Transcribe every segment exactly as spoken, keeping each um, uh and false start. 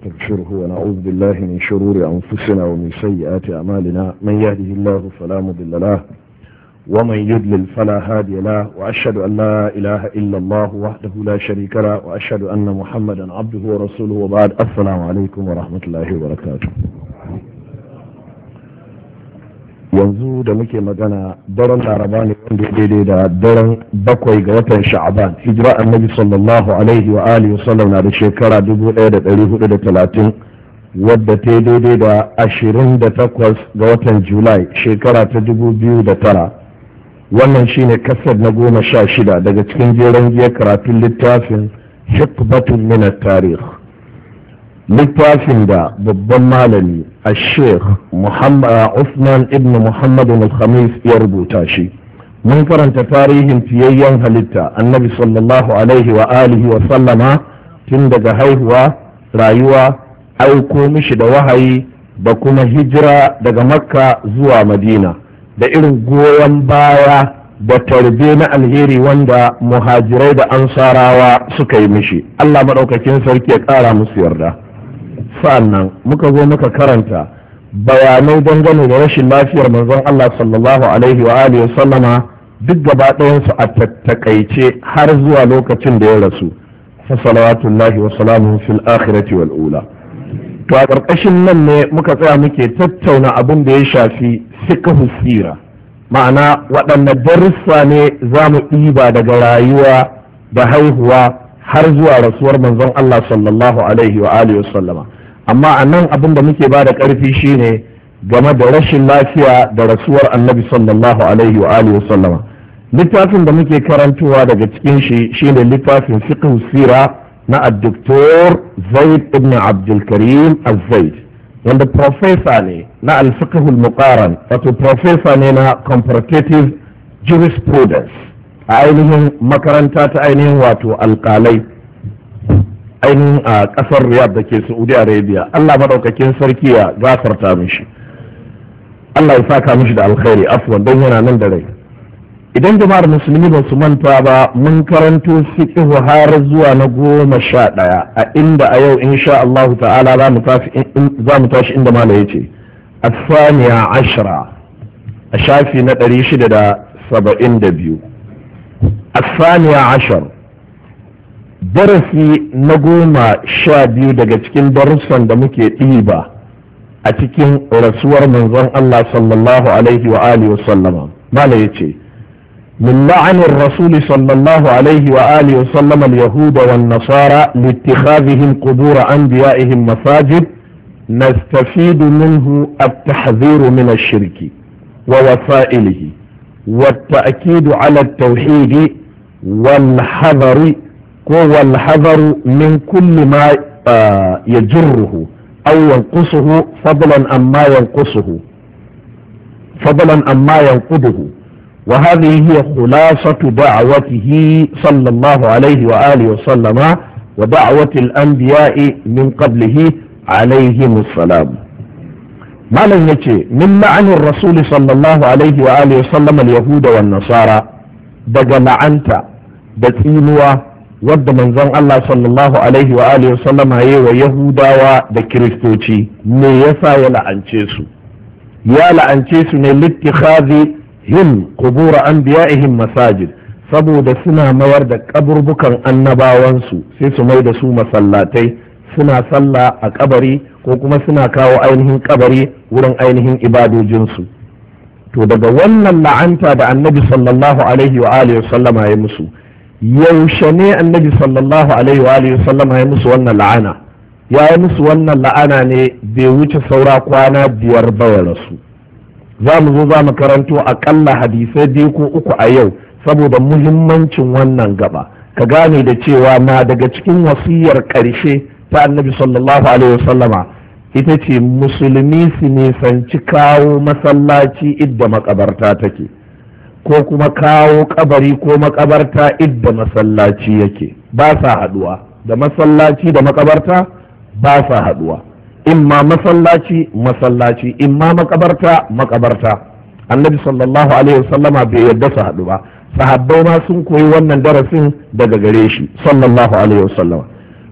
ونستغفره ونعوذ بالله من شرور أنفسنا ومن سيئات أعمالنا من يهده الله فلا مضل له ومن يضلل فلا هادي له وأشهد أن لا إله إلا الله وحده لا شريك له وأشهد أن محمدا عبده ورسوله وبعد السلام عليكم ورحمة الله وبركاته. yanzu da muke magana daren laraba ne wanda daidai da daren bakwai ga watan sha'aban hijira annabi sallallahu alaihi wa alihi wa sallam na da shekara dubu ɗaya da ɗari hudu da talatin wadda ta daidai da ashirin da takwas ga watan julai shekara ta dubu biyu da tara. wannan shine kasar na goma sha shida daga cikin jeren giya karatun littafin hikbatun min at-tarikh, littafin da babban malami a sheikh Usman ibn Muhammad al-Khamis ya rubuta shi. mun karanta tarihin fiyayyen halitta annabi sallallahu alaihi wa alihi wa sallama tun daga haihuwa, rayuwa, aiko mishi da wahayi da kuma hijira daga makka zuwa madina da irin goyon baya da tarbe na alheri wanda muhajirai da ansarawa suka yi mishi. Allah maɗaukakin sarki ya ƙara musu yarda. sa'annan muka zo muka karanta bayanai dangane da rashin lafiyar manzon Allah sallallahu alaihi wa alihi wa sallama duk gaba ɗayansu a tattakaice har zuwa lokacin da ya rasu. fa salawatullahi wa salamuhu fil akhirati wal ula. to a ƙarƙashin nan ne muka tsaya muke tattauna abin da ya shafi fiqhu sira, ma'ana waɗanne darussa ne za mu ɗiba daga rayuwa da haihuwa har zuwa rasuwar manzon Allah sallallahu alaihi wa alihi wa sallama. amma a nan abin da muke ba da ƙarfi shine game da rashin lafiya da rasuwar annabi sallallahu alaihi wa alihi wasallama. littafin da muke karantowa daga cikin shi shine littafin fiqh sira na ad-doktor Zaid ibn Abdul Karim Az-Zaid, wanda professor ne na al-fiqh al-muqaran, wato professor ne na comparative jurisprudence a ainihin makaranta ta ainihin wato alƙalai ainihin a ƙasar Riyadh da ke Saudi Arabia. Allah maɗaukakin sarki ya gafarta mishi, Allah ya saka mishi da alkhairi, afwan don yana nan da rai. idan jama'ar musulmi ba su manta ba mun karanto fiqh har zuwa na goma sha ɗaya, a inda a yau insha Allah ta'ala za mu tashi inda mala yace asaniya ashra a shafi na ɗari shida da saba'in da biyu. asaniya ashar, darasi na goma sha biyu daga cikin darussan da muke ɗiba a cikin rasuwar manzon Allah sallallahu alaihi wa alihi wa sallama. mala yace min la'anir rasul sallallahu alaihi wa alihi wa sallama al-yahuda wan nasara liittikhadhihim qubur anbiya'ihim masajid nastafidu minhu at-tahdhir min ash-shirk wa wasa'ilihi والتأكيد على التوحيد والحذر والحذر من كل ما يجره أو ينقصه فضلا عما ينقصه فضلا عما ينقضه. وهذه هي خلاصة دعوته صلى الله عليه وآله وسلم ودعوة الأنبياء من قبله عليهم السلام. malam yace min la'anin rasuli sallallahu alaihi wa alihi sallam al-yahuda wan nasara, daga la'anta da tsinuwa wadda manzon Allah sallallahu alaihi wa alihi sallam yayi wa yahudawa da kiristoci. me yasa ya la'ance su? ya la'ance su ne littikhadhi him qubur anbiya'ihim masajid, saboda suna mayar da kaburbukan annabawansu sai su mai da su masallatai, suna sallah a kabari ko kuma suna kawo ainihin kabari wurin ainihin ibadojinsu. to daga wannan la'anta da annabi sallallahu alaihi wa alihi sallama ya musu, yaushe ne annabi sallallahu alaihi wa alihi sallama ya musu wannan la'ana? ya yi musu wannan la'ana ne bai wuce saura kwana biyar ba ya rasu. za mu zo za mu karanto akalla hadisai biyu ko uku a yau saboda muhimmancin wannan gaba, ka gane da cewa na daga cikin wasiyar ƙarshe ta annabi sallallahu alaihi wasallama ita ce musulmi su nisanci kawo masallaci idda makabarta take, ko kuma kawo kabari ko makabarta idda masallaci yake. ba sa haduwa, da masallaci da makabarta ba sa haduwa. imma masallaci masallaci, imma makabarta makabarta. annabi sallallahu alaihi wasallama bai yarda su haɗu ba. sahabbai ma sun koyi wannan darasin daga gare shi sallallahu alaihi wasallama.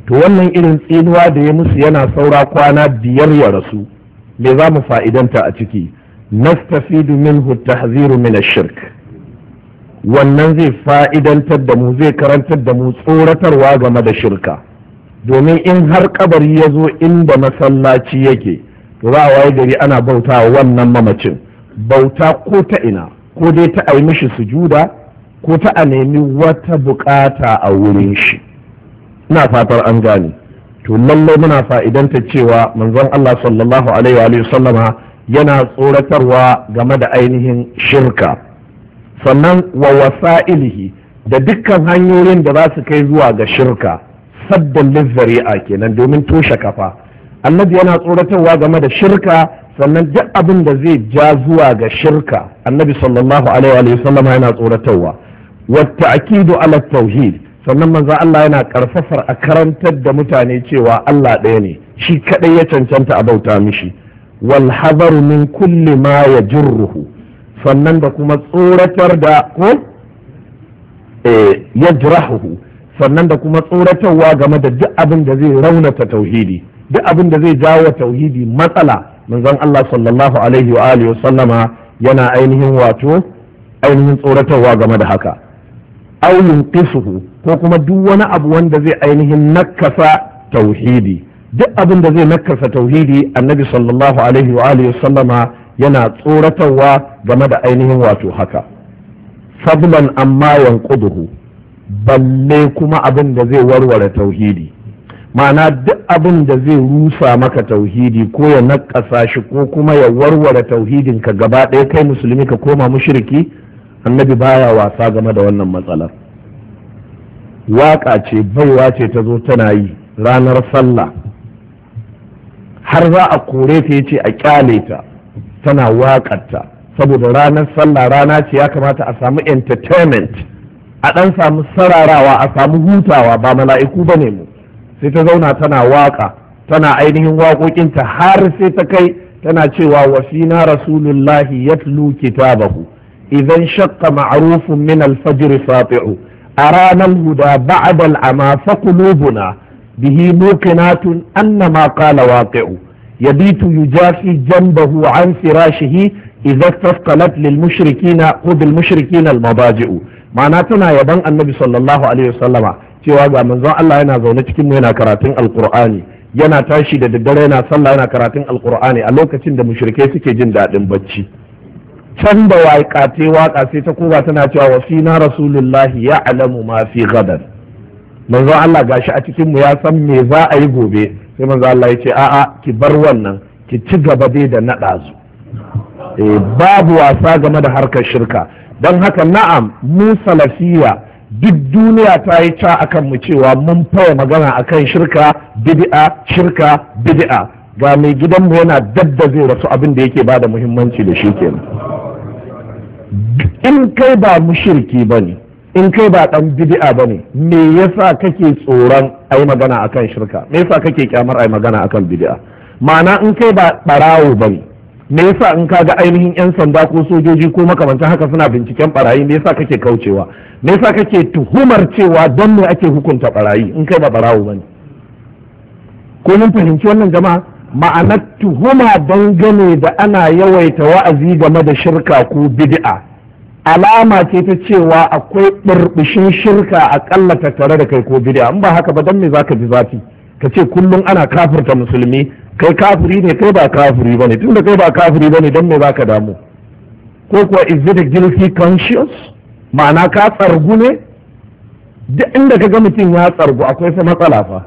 to wannan irin tsinuwa da ya musu yana saura kwana biyar ya rasu, me za mu fa'idanta a ciki? nastafidu minhu tahziru min ash-shirk. wannan zai fa'idantar da mu, zai karantar da mu tsoratarwa game da shirka, domin in har kabari ya zo inda masallaci yake to za a waye gari ana bauta wa wannan mamacin bauta ko ta ina, ko dai ta a yi mishi sujuda ko ta a nemi wata bukata a wurin shi. ina fatar an gane. to lallai muna fa'idanta cewa manzon Allah sallallahu alaihi wa sallama yana tsoratarwa game da ainihin shirka, sannan wa wasa'ilihi da dukkan hanyoyin da za su kai zuwa ga shirka, saddan lizzari'a kenan, domin toshe kafa. annabi yana tsoratarwa game da shirka, sannan duk abin da zai ja zuwa ga shirka annabi sallallahu alaihi wa sallama yana tsoratarwa. wa ta'kidu ala tauhid, sannan manzo Allah yana karfafar a karantar da mutane cewa Allah ɗaya ne, shi kadai ya cancanta a bauta mishi. wal hadaru min kulli ma yajruhu, sannan da kuma tsoratar da ko eh yajrahu, sannan da kuma tsoratarwa game da duk abin da zai raunata tauhidi, duk abin da zai jawo tauhidi matsala. manzon Allah sallallahu alaihi wa alihi wa sallama yana ainihin wato ainihin tsoratarwa game da haka. aw yunqisuhu, ko kuma duk wani abu wanda zai ainihin nakasa tauhidi, duk abin da zai nakasa tauhidi annabi sallallahu alaihi wa alihi wa sallama yana tsoratarwa game da ainihin wato haka. fadlan amma yanquduhu, balle kuma abin da zai warware tauhidi, ma'ana duk abin da zai rusa maka tauhidi ko ya nakasa shi ko kuma ya warware tauhidin ka gaba ɗaya kai musulmi ka koma mushriki, annabi baya wasa game da wannan matsalar. waka ce baiwa ce ta zo tana yi ranar sallah, har za a kore ta yace a kyale ta tana waƙarta, saboda ranar sallah rana ce ya kamata a samu entertainment, a ɗan samu sararawa, a samu hutawa, ba mala'iku ba ne mu. sai ta zauna tana waka, tana ainihin waƙoƙinta har sai ta kai tana cewa wa fina rasulullahi yatlu kitabahu idan shaqqa ma'rufun min al-fajr sati'u arana al-huda ba'da al-ama fa qulubuna bihi muqinatun anna ma qala waqi'u yabitu yujafi janbahu an firashihi idza istaqalat lil mushrikina qud al mushrikina al mabaji'u. ma'ana tana yaban annabi sallallahu alaihi wasallama cewa ga manzon Allah yana zaune cikin mu yana karatun alqur'ani, yana tashi da daddare yana sallah yana karatun alqur'ani a lokacin da mushrikai suke jin daɗin bacci. can da waƙate waƙa sai ta koba tana cewa wa fina rasulullahi ya'lamu ma fi gadan, manzon Allah gashi a cikin mu ya san me za a yi gobe. sai manzon Allah ya ce a'a ki bar wannan, ki ci gaba dai da naɗa su. eh babu wasa game da harkar shirka. don haka na'am mu salafiya duk duniya ta yi ca akan mu cewa mun faya magana akan shirka bid'a shirka bid'a. ga mai gidanmu yana dadda zai rasu abin da yake bada muhimmanci da shi kenan. in kai ba mushriki bane, in kai ba dan bid'a bane, me yasa kake tsoron ayi magana akan shirka? me yasa kake kyamar ayi magana akan bid'a? ma'ana in kai ba barawo bane, me yasa in ka ga ainihin yan sanda ko sojoji ko makamantan haka suna binciken barayi, me yasa kake kaucewa? me yasa kake tuhumar cewa don me ake hukunta barayi in kai ba barawo bane? ko mun fahimci wannan jama'a? ma'anar tuhuma dangane da ana yawaita wa'azi game da shirka ko bid'a alama ce ta cewa akwai burbushin shirka akalla tattare da kai ko bid'a. in ba haka ba dan me zaka ji zafi ka ce kullum ana kafirta musulmi, kai kafiri ne kai ba kafiri bane, tunda kai ba kafiri bane dan me zaka damu? ko kuwa is it a guilty conscious, ma'ana ka tsargu ne? duk inda ka ga mutum ya tsargu akwai fa matsala fa.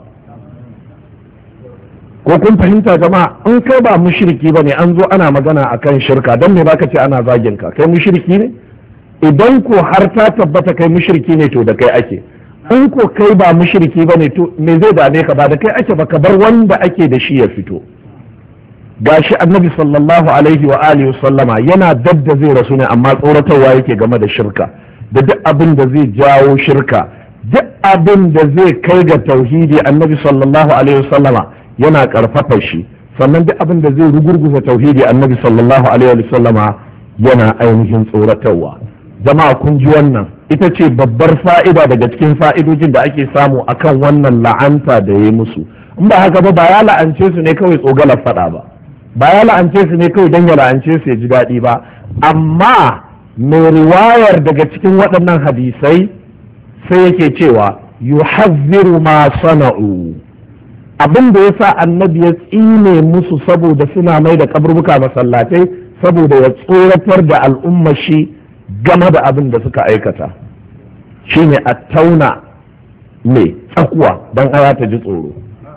ko kun fahimta jama'a? in kai ba mushriki bane an zo ana magana akan shirka, dan me baka ce ana zagin ka? kai mushriki ne? idan ko har ta tabbata kai mushriki ne to da kai ake. in ko kai ba mushriki bane to me zai dame ka? ba da kai ake ba, ka bar wanda ake da shi ya fito. gashi annabi sallallahu alaihi wa alihi sallama yana dadda zai rasu ne, amma tsoratarwa yake game da shirka da duk abin da zai jawo shirka, duk abin da zai kai ga tauhidi annabi sallallahu alaihi wa sallama yana karfafa shi, sannan duk abin da zai rugurguza tauhidi annabi sallallahu alaihi wa sallama yana ainihin tsoratarwa. jama'a kun ji wannan ita ce babbar fa'ida daga cikin fa'idojin da ake samu akan wannan la'anta da ya musu. In ba haka ba ba ya la'ance su ne kawai tsogalar faɗa ba, ba ya la'ance su ne kawai don ya la'ance su ya ji daɗi ba, amma mai riwayar daga cikin waɗannan hadisai sai yake cewa yuhazziru ma sana'u, abin da yasa annabi ya tsine musu saboda suna mai da kaburbuka masallatai, saboda ya tsoratar da al'umma shi game da abin da suka aikata, shine a tauna mai tsakuwa don aya ta ji tsoro.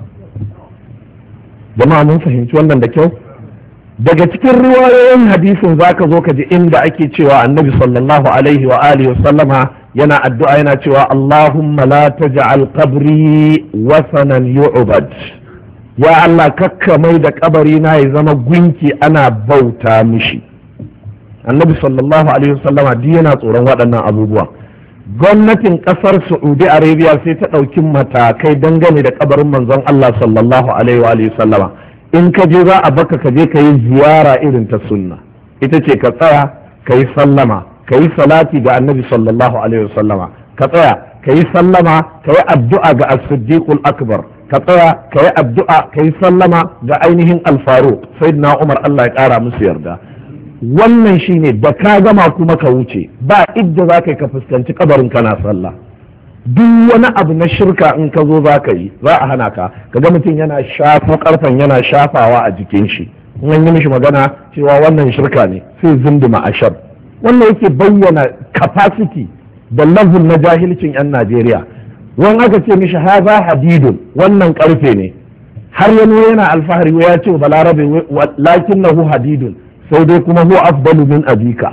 jama'a mun fahimci wannan da kyau. Daga cikin riwayoyin hadisin zaka zo ka ji inda ake cewa annabi sallallahu alaihi wa alihi wa sallama yana addu'a yana cewa Allahumma la taj'al qabri wasanan yu'bad, ya Allah kakka mai da kabari na ya zama gunki ana bauta mishi. Annabi sallallahu alaihi wa sallama duk yana tsoron waɗannan abubuwa. Gwamnatin ƙasar Saudi Arabia sai ta ɗauki matakai dangane da kabarin manzon Allah sallallahu alaihi wa alihi wa sallama. In ka je za a baka ka je ka yi ziyara irin ta sunna, ita ce ka tsaya ka yi sallama, ka yi salati ga annabi sallallahu alaihi wasallama, ka tsaya ka yi sallama ka yi addu'a ga as-siddiqul akbar, ka tsaya ka yi addu'a ka yi sallama ga ainihin al-faruq sayyidina Umar, Allah ya kara musu yarda. Wannan shine da ka gama kuma ka wuce, ba idda za ka yi ka fuskanci kabarin kana sallah. Duk wani abu na shirka in ka zo za ka yi za a hana ka, kaga mutum yana shafo karfen yana shafawa a jikin shi, in an yi mishi magana cewa wannan shirka ne sai zinduma ashar. Wannan yake bayyana capacity da level na jahilcin 'yan Najeriya. Wani aka ce mishi haza hadidun, wannan karfe ne, har yano yana alfahari ya ce balarabe lakinnahu hadidun, sai dai kuma huwa afdalu min abika.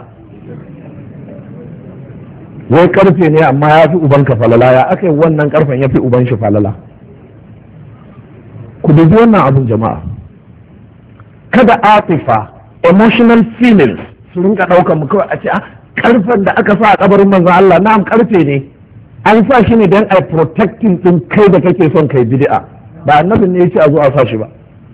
Wai karfe ne amma ya fi ubanka falala, ya aka yi wannan karfen ya fi uban shi falala. Ku dubi wannan abun jama'a, kada atifa emotional feelings su rinka ɗaukar mu kawai a ce a karfen da aka sa a kabarin manzon Allah, na'am karfe ne, an sa shi ne don a protecting din kai da kake son kai bid'a, ba annabin ne ya ce a zo a sa shi ba.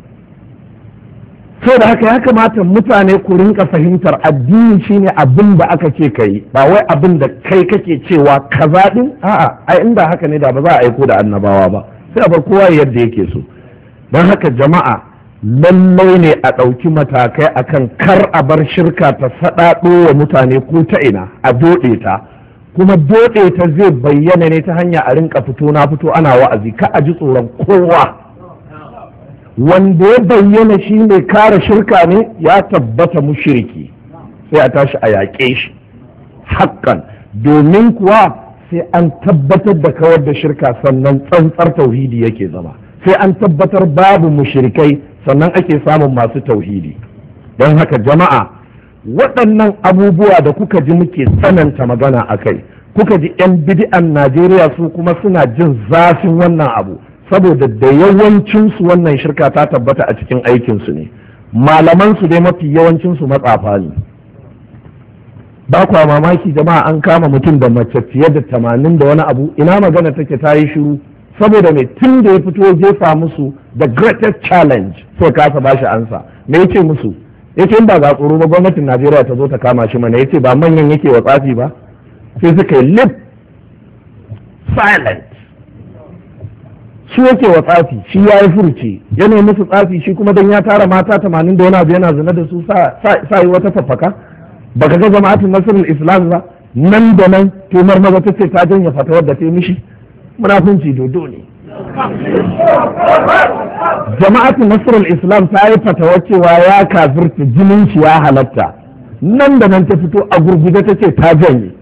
Sau da haka ya kamata mutane ku rinka fahimtar addini shine abin da aka ce ka yi, ba wai abin da kai kake cewa kaza din, a'a ai inda haka ne da ba za a aiko da annabawa ba, sai a bar kowa yadda yake so. Don haka jama'a lallai ne a ɗauki matakai akan kar a bar shirka ta faɗaɗo wa mutane ko ta ina, a doɗe ta, kuma doɗe ta zai bayyana ne ta hanya a rinka fito na fito ana wa'azi, ka a ji tsoron kowa. Wanda ya bayyana shi ne kare shirka ne ya tabbata mushriki, sai a tashi a yaƙe shi haƙƙan, domin kuwa sai an tabbatar da kawar da shirka sannan tsantsar tauhidi yake zama, sai an tabbatar babu mushrikai sannan ake samun masu tauhidi. Don haka jama'a waɗannan abubuwa da kuka ji muke tsananta magana a kai, kuka ji 'yan bidi'an Najeriya su kuma suna jin zafin wannan abu, saboda da yawancinsu wannan shirka ta tabbata a cikin aikinsu ne, malamansu dai mafi yawancinsu matsafa ne. Ba kwa mamaki jama'a an kama mutum da mace fiye da tamanin da wani abu, ina magana take ta yi shiru, saboda mai tun da ya fito jefa musu the greatest challenge sai kasa ba shi ansa. Me yace musu? Yace in ba ga tsoro ba gwamnatin Najeriya ta zo ta kama shi mana, yace ba manyan yake wa tsafi ba, sai suka yi lip silent. Shi yake wa tsafi, shi ya yi furci, ya nemi musu tsafi, shi kuma don ya tara mata tamanin da wani abu yana zina da su sa yi wata faffaka. Baka ga jama'atin Nasrul Islam ba, nan da nan tumar maza ta ce ta janye fatawar da ta yi mishi, munafunci dodo ne. Jama'atin Nasrul Islam ta yi fatawar cewa ya kafirta, jinin shi ya halatta, nan da nan ta fito a gurguje ta ce ta janye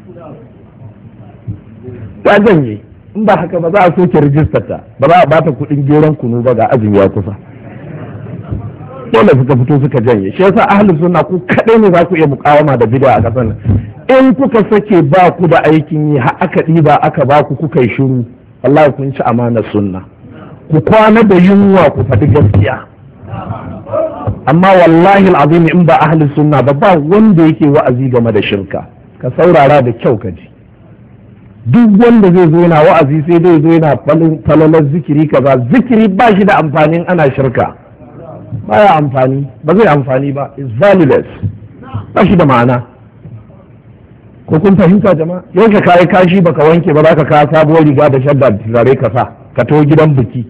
ta janye in ba haka ba za a soke rijistar ta, ba za a bata kuɗin geron kunu ba, ga azumi ya kusa. Dole suka fito suka janye. Shi yasa ahlus sunna ku kadai ne za ku iya mukawama da bid'a a kasar nan. In kuka sake ba ku da aikin yi har aka ɗiba aka ba ku kuka yi shiru, wallahi kun ci amanar sunna. Ku kwana da yunwa ku faɗi gaskiya. Amma wallahi al'azim in ba ahlus sunna ba ba wanda yake wa'azi game da shirka. Ka saurara da kyau ka ji. Duk wanda zai zo yana wa'azi sai dai zo yana falalar zikiri kaza, zikiri ba shi da amfanin ana shirka, baya amfani, ba zai amfani ba, is valueless, ba shi da ma'ana. ko kun fahimta jama'a? Yau ka kayi kashi baka wanke ba za ka kawo sabuwar riga da shadda da turare ka sa ka taho gidan biki.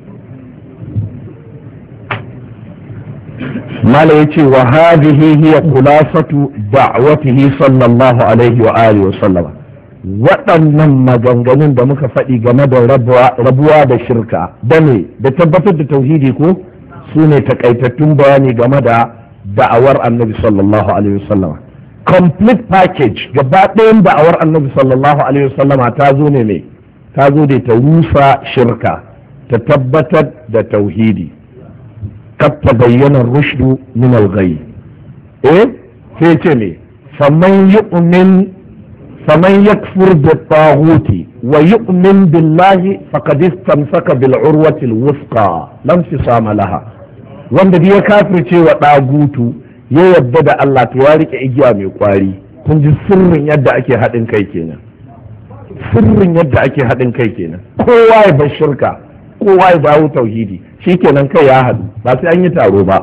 mala yace wa hadhihi hiya khulasatu da'watihi sallallahu alaihi wa alihi wa sallama. Waɗannan maganganun da muka faɗi game da rabuwa da shirka da ne da tabbatar da tauhidi ko su ne takaitattun bayani game da da'awar annabi sallallahu alaihi wa sallama. Complete package gaba ɗayan da'awar annabi sallallahu alaihi wa sallama ta zo ne mai ta zo da ta rusa shirka ta tabbatar da tauhidi. Kad tabayyana rushdu min al-ghayy. Eh sai ce ne faman yu'min faman yakfur bit-taghuti wa yu'min billahi faqad istamsaka bil-urwati al-wuthqa lam fisama laha. Wanda ya kafirce wa dagutu ya yadda da Allah to ya rike igiya mai kwari. Kun ji sirrin yadda ake haɗin kai kenan. Sirrin yadda ake haɗin kai kenan. Kowa ya bar shirka, kowa ya dawo tauhidi. Shikenan kai ya haɗu ba sai an yi taro ba.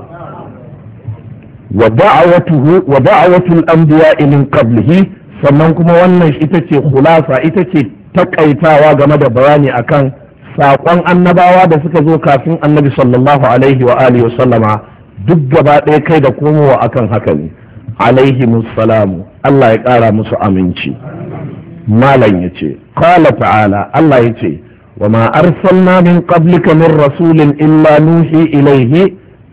Wa da'awatuhu wa da'awatul anbiya'i min qablihi, sannan kuma wannan ita ce khulasa, ita ce takaitawa game da bayani akan saƙon annabawa da suka zo kafin annabi sallallahu alaihi wa alihi wa sallama, duk gaba ɗaya kai da komowa akan haka ne. Alaihi musalamu, Allah ya ƙara musu aminci. Malam ya ce qala ta'ala, Allah ya ce وما أرسلنا من قبلك من رسول إلا نوحي إليه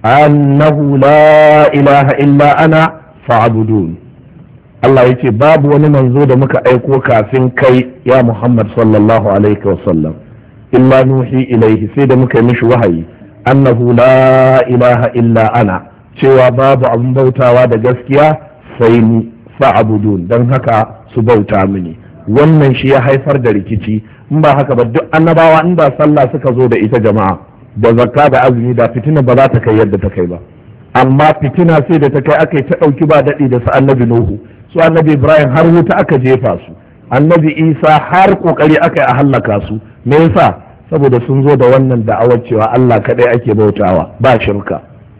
أنه لا إله إلا أنا فاعبدون. الله يتي باب ونمن زود مك أيكو كافين كي يا محمد صلى الله عليه وسلم إلا نوحي إليه سيد مك مش وحي أنه لا إله إلا أنا cewa babu abin bautawa da gaskiya sai ni fa'budun, dan haka su bauta mini. Wannan shi ya haifar da rikici. In ba haka ba duk annabawa in ba sallah suka zo da ita jama'a da zakka da azumi da fitina ba za ta kai yadda ta kai ba. Amma fitina sai da ta kai aka yi ta ɗauki ba daɗi da su annabi Nuhu, su annabi Ibrahim har wuta aka jefa su, annabi Isa har kokari aka yi a hallaka su. Me yasa? Saboda sun zo da wannan da'awar cewa Allah kaɗai ake bautawa ba shirka.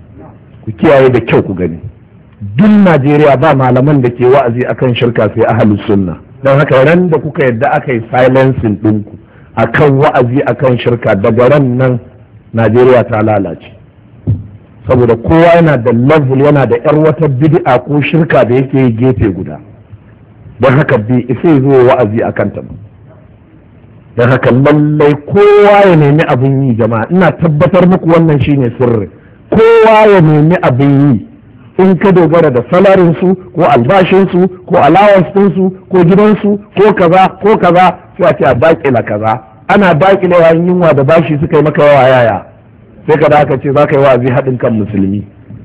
Ku kiyaye da kyau ku gani. Duk Najeriya ba malaman da ke wa'azi akan shirka sai ahlus sunna. Don haka ran da kuka yadda aka yi silencing ɗinku a kan wa'azi a kan shirka, daga ran nan Najeriya ta lalace. Saboda kowa yana da level, yana da yar wata bid'a ko shirka da yake yi gefe guda. Don haka bai isa zo wa'azi a kanta ba. Don haka lallai kowa ya nemi abin yi jama'a, ina tabbatar muku wannan shine sirri. Kowa ya nemi abin yi. In ka dogara da salarinsu ko albashinsu ko allowance ɗinsu ko gidansu ko kaza ko kaza, sai a ce a dakila kaza. Ana dakile yayin yunwa da bashi suka yi maka yawa yaya, sai ka da aka ce za ka yi wa'azi haɗin kan musulmi.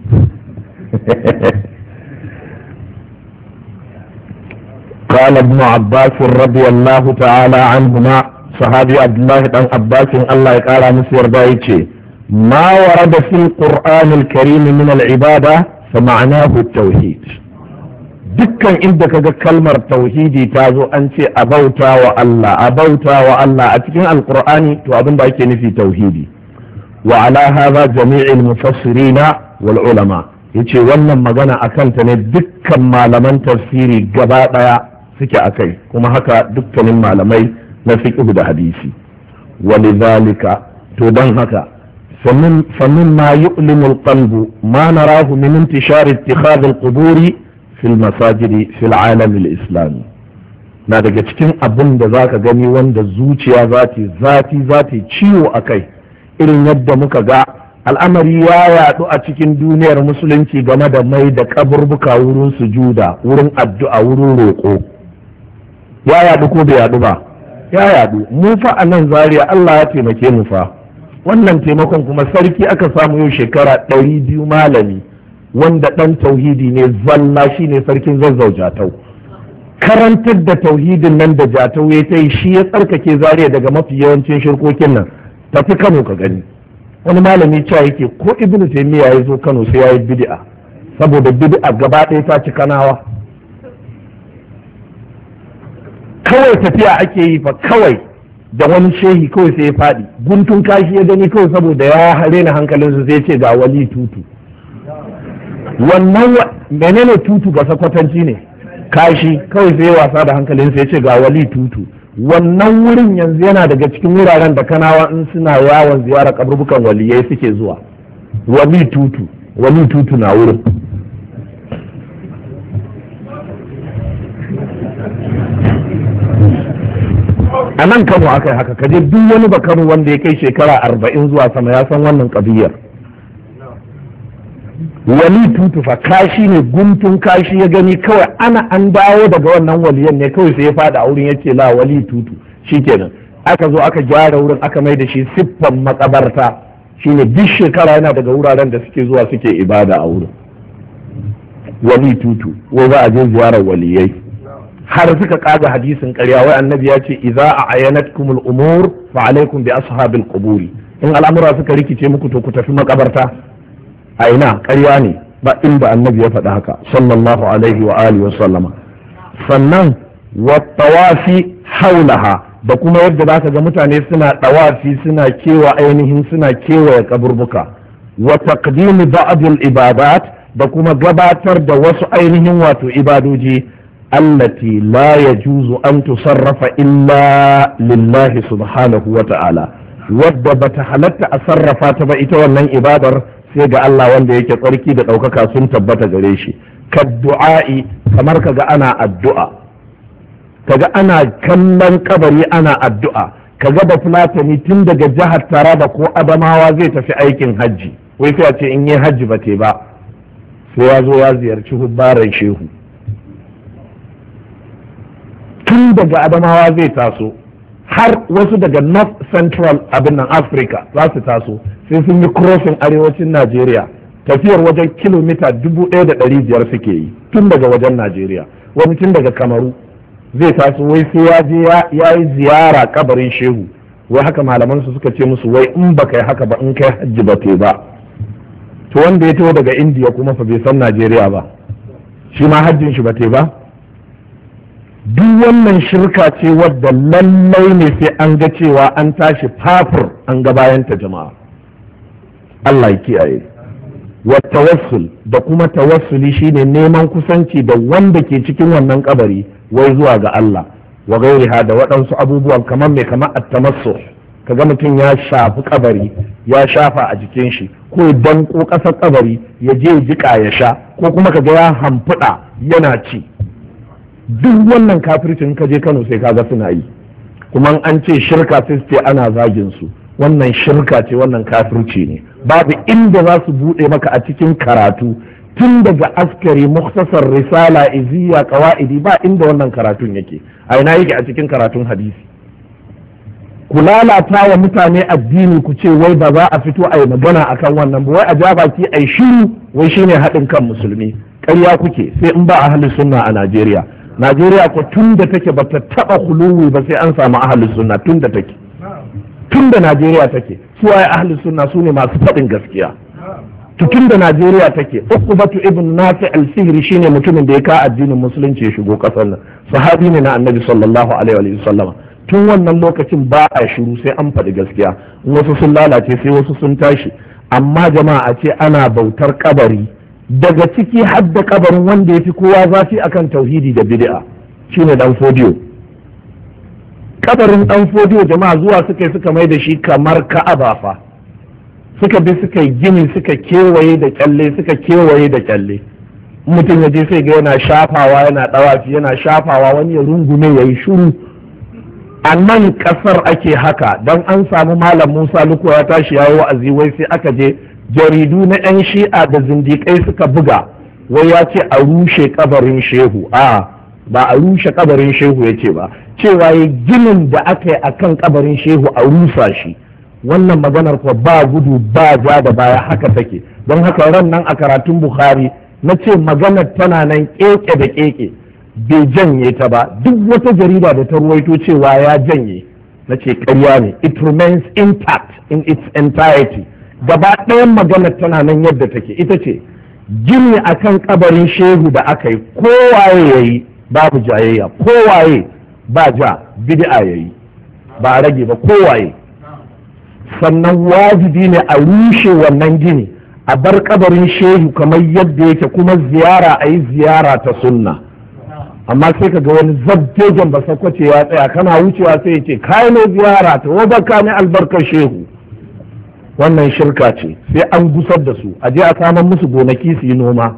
قال ابن عباس رضي الله تعالى عنهما، صحابي عبد الله بن عباس الله يقال مسير بايتي ما ورد في القرآن الكريم من العبادة فمعناه التوحيد. dukkan inda kaga kalmar tauhidi ta zo an ce a bauta wa Allah a bauta wa Allah a cikin alqur'ani, to abin da ake nufi tauhidi. wa ala hadha jami'il mufassirina wal ulama, yace wannan magana akan ta ne dukkan malaman tafsiri gaba daya suke akai, kuma haka dukkanin malamai na fiqh da hadisi. walidhalika, to dan haka فمن فمما يؤلم القلب ما نراه من انتشار اتخاذ القبور في المساجد في العالم الإسلامي. na daga cikin abin da za ka gani wanda zuciya zati zati zati ciwo a kai, irin yadda muka ga al'amari ya yadu a cikin duniyar musulunci game da mai da kaburbuka wurin sujuda, wurin addu'a, wurin roƙo. Ya yadu ko bai yadu ba? Ya yadu. Mu fa a nan Zaria Allah ya taimake mu fa. Wannan taimakon kuma sarki aka samu yau shekara ɗari biyu malami wanda ɗan tauhidi ne zalla, shi ne sarkin Zazzau Jatau. Karantar da tauhidin nan da Jatau ya ta yi shi ya tsarkake Zaria daga mafi yawancin shirkokin nan. Tafi Kano ka gani. Wani malami cewa yake ko Ibn Taymiyyah ya zo Kano sai ya yi bid'a, saboda bid'a gaba ɗaya ta ci Kanawa. Kawai tafiya ake yi fa kawai da wani shehi kawai sai ya faɗi, guntun kashi ya gani kawai saboda ya rena hankalinsu sai ce ga wali tutu. Wannan menene tutu ga sakwatanci ne? kashi kawai sai wasa da hankalinsa ya ce ga wali tutu. Wannan wurin yanzu yana daga cikin wuraren da kanawa in suna yawon ziyara kaburbukan waliyai suke zuwa. Wali tutu, wali tutu na wurin. A nan Kano aka yi haka, kaje duk wani bakano wanda ya kai shekara arba'in zuwa sama ya san wannan kabiyar. Wali tutu fa kashi ne, guntun kashi ya gani kawai, ana an dawo daga wannan waliyan ne kawai sai ya fada a wurin yace la wali tutu. Shikenan aka zo aka gyara wurin, aka mai da shi siffan makabarta, shine duk shekara yana daga wuraren da suke zuwa suke ibada a wurin. Wali tutu wai za a je ziyarar waliyai, har suka kaga hadisin ƙarya wai annabi ya ce idza a'yanatkumul umur fa alaikum bi ashabil quburi, in al'amura suka rikice muku to ku tafi makabarta. A ina ƙarya ne, ba inda annabi ya faɗi haka sallallahu alaihi wa alihi wa sallama. Sannan wa tawafi haulaha, da kuma yadda zaka ga mutane suna tawafi suna kewa ainihin suna kewaye kaburbuka. Wa taqdim ba'd al ibadat, da kuma gabatar da wasu ainihin wato ibadoji allati la yajuzu an tusarrafa illa lillahi subhanahu wa ta'ala, wadda bata halatta a sarrafa ta ba ita wannan ibadar sai ga Allah wanda yake tsarki da ɗaukaka sun tabbata gare shi. Ka du'a'i, kamar kaga ana addu'a, kaga ana kallon kabari ana addu'a, kaga da fulatani tun daga jihar Taraba ko Adamawa zai tafi aikin hajji, wai sai a ce in yi hajji ba te ba sai ya zo ya ziyarci hubbaran shehu. Tun daga Adamawa zai taso har wasu daga North Central abin nan Africa za su taso sai sun yi crossing arewacin Najeriya, tafiyar wajen kilomita dubu ɗaya da ɗari biyar suke yi tun daga wajen Najeriya. Wani tun daga Kamaru zai taso wai sai ya je ya yi ziyara kabarin shehu, wai haka malaman su suka ce musu wai in ba kai haka ba in kai hajji ba te ba. To wanda ya taho daga Indiya kuma fa bai san Najeriya ba, shi ma hajjin shi ba te ba. Duk wannan shirka ce wadda lallai ne sai an ga cewa an tashi fafur an ga bayanta jama'a. Allah ya kiyaye. Wa tawassul, da kuma tawassuli shine neman kusanci da wanda ke cikin wannan kabari wai zuwa ga Allah. Wa gairiha, da waɗansu abubuwan kamar mai kamar at-tamassuh, kaga mutum ya shafi kabari ya shafa a jikin shi, ko danko ƙasar kabari ya je jika ya sha, ko kuma kaga ya hamfuda yana ci. Duk wannan kafircin ka je Kano sai kaga suna yi, kuma an ce shirka sai ce ana zagin su. Wannan shirka ce, wannan kafirci ne. Babu inda za su bude maka a cikin karatu tun daga askari, muktasar, risala, iziya, qawaidi, ba inda wannan karatun yake. A ina yake? A cikin karatun hadisi. Ku lalata wa mutane addini ku ce wai ba za a fito a yi magana akan wannan ba, wai a ja baki a yi shiru wai shine haɗin kan musulmi. Ƙarya kuke, sai in ba ahli sunna a Najeriya. Najeriya ko tun da take ba ta taɓa huluwi ba sai an samu ahli sunna, tun da take. Tun da Najeriya take, su waye ahli sunna? su ne masu faɗin gaskiya. Tun da Najeriya take, Uqbatu ibn Nafi al-Sihri shine mutumin da ya ka addinin musulunci ya shigo ƙasar nan, sahabi ne na Annabi sallallahu alaihi wa sallama. Tun wannan lokacin ba a shiru sai an faɗi gaskiya. Wasu sun lalace sai wasu sun tashi, amma jama'a a ce ana bautar kabari, daga ciki hadda kabarin wanda ya fi kowa zafi akan tauhidi da bid'a shine dan fodiyo. Kabarin dan fodiyo jama'a zuwa suka yi suka mai da shi kamar Ka'aba fa, suka bi suka yi gini suka kewaye da kyalle suka kewaye da kyalle. Mutum ya je sai ga yana shafawa yana dawafi yana shafawa, wani ya rungume yayi shuru. A nan kasar ake haka, dan an samu malam Musa Luko ya tashi yayi wa'azi, wai sai aka je jaridu na 'yan shi'a da zindikai suka buga, wai ya ce a rushe kabarin shehu. A ba a rushe kabarin shehu ya ce ba, cewa ya ginin da aka yi a kan kabarin shehu a rusa shi. Wannan maganar kuwa ba gudu ba ja da baya, haka take. Don haka ran nan a karatun Bukhari na ce maganar tana nan keke da keke, bai janye ta ba. Duk wata jarida da ta ruwaito cewa ya janye, na ce ƙarya ne. It remains intact in its entirety. Gaba ɗayan maganar tana nan yadda take, ita ce gini akan kabarin shehu da aka yi, kowaye ya yi babu jayayya, kowaye ba ja, bid'a ya yi, ba a rage ba, kowaye. Sannan wajibi ne a rushe wannan gini, a bar kabarin shehu kamar yadda yake, kuma ziyara a yi ziyara ta sunna. amma sai ka ga wani zabjejen ba sakwace ya tsaya kana wucewa sai ya ce kai ne ziyara ta wa baka ne albarkar shehu. Wannan shirka ce, sai an gusar da su a je a saman musu gonaki su yi noma.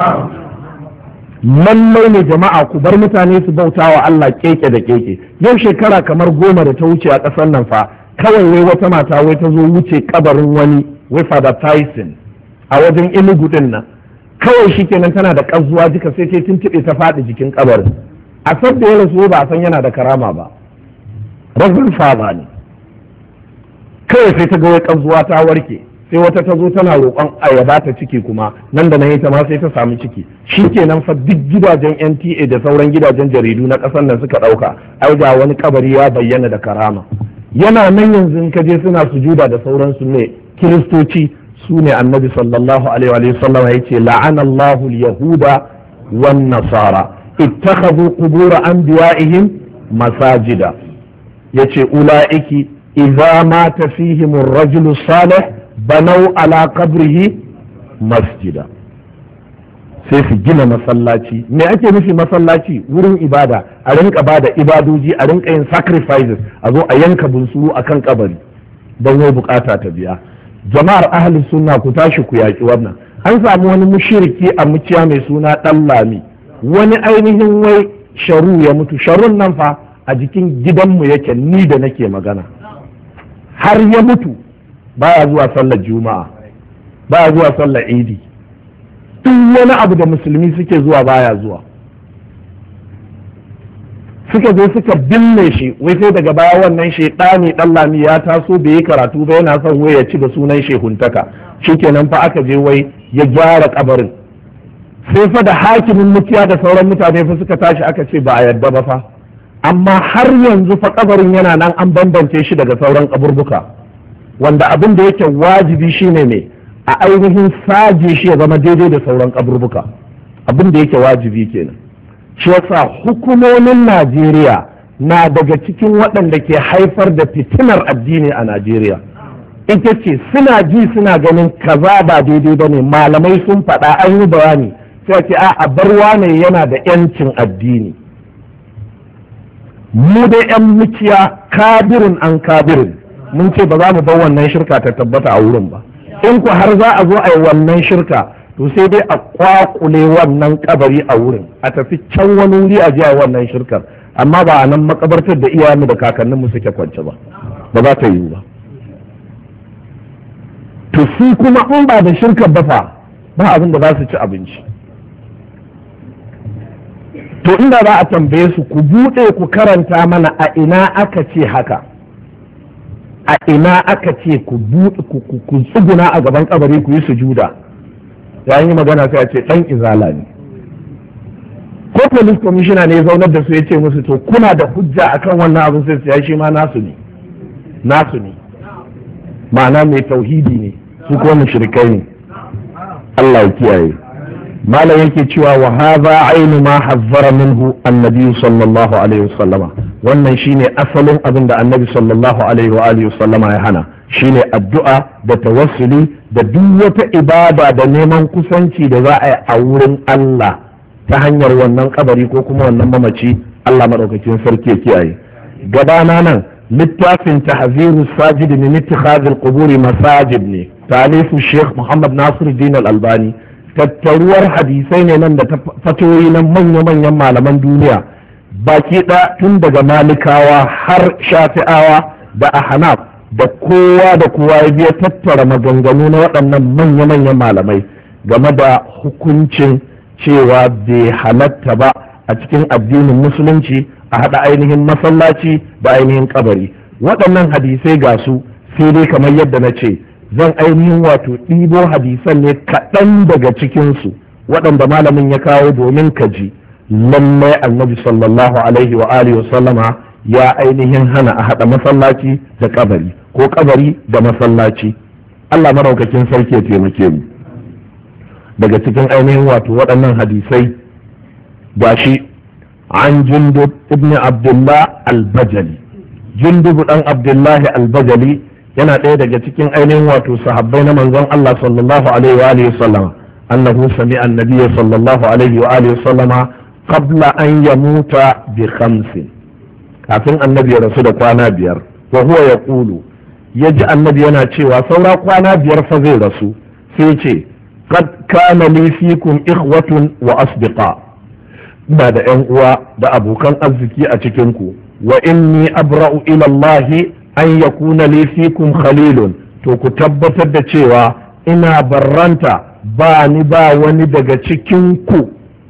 Lallai ne jama'a ku bar mutane su bauta wa Allah keke da keke. Yau shekara kamar goma da ta wuce a ƙasar nan fa kawai wai wata mata wai ta zo wuce kabarin wani wai Father Tyson a wajen Enugu din nan, kawai shi kenan tana da ƙazuwa duka sai ta tuntuɓe ta faɗi jikin kabarin. A san da ya rasu ba a san yana da karama ba, Reverend Father ne. Kawai sai ta ga wai ƙazuwa ta warke, sai wata ta zo tana roƙon ayaba ta ciki, kuma nan da nan ita ma sai ta samu ciki. Shi kenan fa duk gidajen N T A da sauran gidajen jaridu na ƙasar nan suka ɗauka ai ga wani kabari ya bayyana da karama. Yana nan yanzu in ka je suna sujuda da sauransu ne kiristoci su ne annabi sallallahu alaihi wa sallam ya ce la'anallahu al-yahuda wan nasara ittakhadhu qubur anbiya'ihim masajida, yace ula'iki idza mata fihim ar-rajulu salih banau ala qabrihi masjida, sai su gina masallaci. Me ake nufi masallaci? Wurin ibada, a rinka bada ibadoji, a rinka yin sacrifices, a zo a yanka bunsuru akan kabari don wai bukata ta biya. Jama'ar ahli sunna ku tashi ku yaki wannan. An samu wani mushriki a muciya mai suna dan lami, wani ainihin wai sharu ya mutu. Sharun nan fa a jikin gidanmu yake, ni da nake magana, har ya mutu baya zuwa sallar juma'a, baya zuwa sallar idi, duk wani abu da musulmi suke zuwa baya zuwa. Suka zo suka binne shi, wai sai daga baya wannan shaidani dan lami ya taso bai yi karatu ba, yana son wai ya ci da sunan shehuntaka. Shikenan fa aka je wai ya gyara kabarin, sai fa da hakimin mutiya da sauran mutane fa suka tashi aka ce ba a yarda ba fa, amma har yanzu fa kabarin yana nan, an bambance shi daga sauran kaburbuka, wanda abin da yake wajibi shine ne a ainihin saje shi ya zama daidai da sauran kaburbuka. Abin da yake wajibi kenan. Shi yasa hukumomin Najeriya na daga cikin waɗanda ke haifar da fitinar addini a Najeriya. Ita ce suna ji suna ganin kaza ba daidai ba ne, malamai sun faɗa an yi bayani, sai ce a barwa ne yana da yancin addini. Mu dai yan muciya kabirin an kabirin mun ce ba za mu bar wannan shirka ta tabbata a wurin ba. In ku har za a zo a yi wannan shirka, to sai dai a kwakule wannan kabari a wurin, a tafi can wani wuri a ji a wannan shirkar, amma ba a nan makabartar da iyayenmu da kakanninmu suke kwance ba, ba za ta yiwu ba. To su kuma in ba da shirkar ba fa ba abin da za su ci abinci. To inda za a tambaye su, ku buɗe ku karanta mana a ina aka ce haka, a ina aka ce ku buɗe ku tsuguna a gaban kabari ku yi sujuda, ya yi magana sai a ce ɗan izala ne. Ko police commissioner ne ya zaunar da su ya ce musu to kuna da hujja akan wannan abin, sai ya shi ma nasu ne, nasu ne, ma'ana mai tauhidi ne, su ko mushrikai ne. Allah ya kiyaye. Malam yake cewa wa hadha ainu ma hazzara minhu annabi sallallahu alaihi wasallama, wannan shine asalin abin da annabi sallallahu alaihi wa alihi wasallama ya hana, shine addu'a da tawassuli da duk wata ibada da neman kusanci da za a yi a wurin Allah ta hanyar wannan kabari ko kuma wannan mamaci. Allah madaukakin sarki ya kiyaye. Gabana nan littafin tahziru sajid min ittikhadh al-qubur masajid ne, talifu Sheikh Muhammad Nasiruddin Al-Albani. Tattaruwar hadisai ne nan da fatoyi na manya-manyan malaman duniya baki ɗaya, tun daga malikawa har shafi'awa da ahnaf da kowa da kowa ya biya tattara maganganu na waɗannan manya-manyan malamai game da hukuncin cewa bai halatta ba a cikin addinin musulunci a haɗa ainihin masallaci da ainihin kabari. Waɗannan hadisai ga su, sai dai kamar yadda na ce zan ainihin wato ɗibo hadisan ne kaɗan daga cikinsu waɗanda malamin ya kawo domin ka ji lallai annabi sallallahu alaihi wa alihi wa sallama ya ainihin hana a haɗa masallaci da kabari ko kabari da masallaci. Allah maraukakin sarki ya taimake mu. Daga cikin ainihin wato waɗannan hadisai ba shi an Jundub ibn Abdullah al-Bajali. Jundub dan Abdullahi al-Bajali yana ɗaya daga cikin ainihin wato sahabbai na manzon Allah sallallahu alaihi wa alihi sallama, annahu sami'a annabiyya sallallahu alaihi wa alihi sallama qabla an yamuta bi khamsin, kafin annabi ya rasu da kwana biyar. wa huwa yaqulu, yaji annabi yana cewa saura kwana biyar fa zai rasu, sai ce qad kana li fikum ikhwatun wa asdiqa, ina da yan uwa da abokan arziki a cikin ku, wa inni abra'u ila Allah an yakuna li fikum khalilun, to ku tabbatar da cewa ina barranta ba ni ba wani daga cikin ku,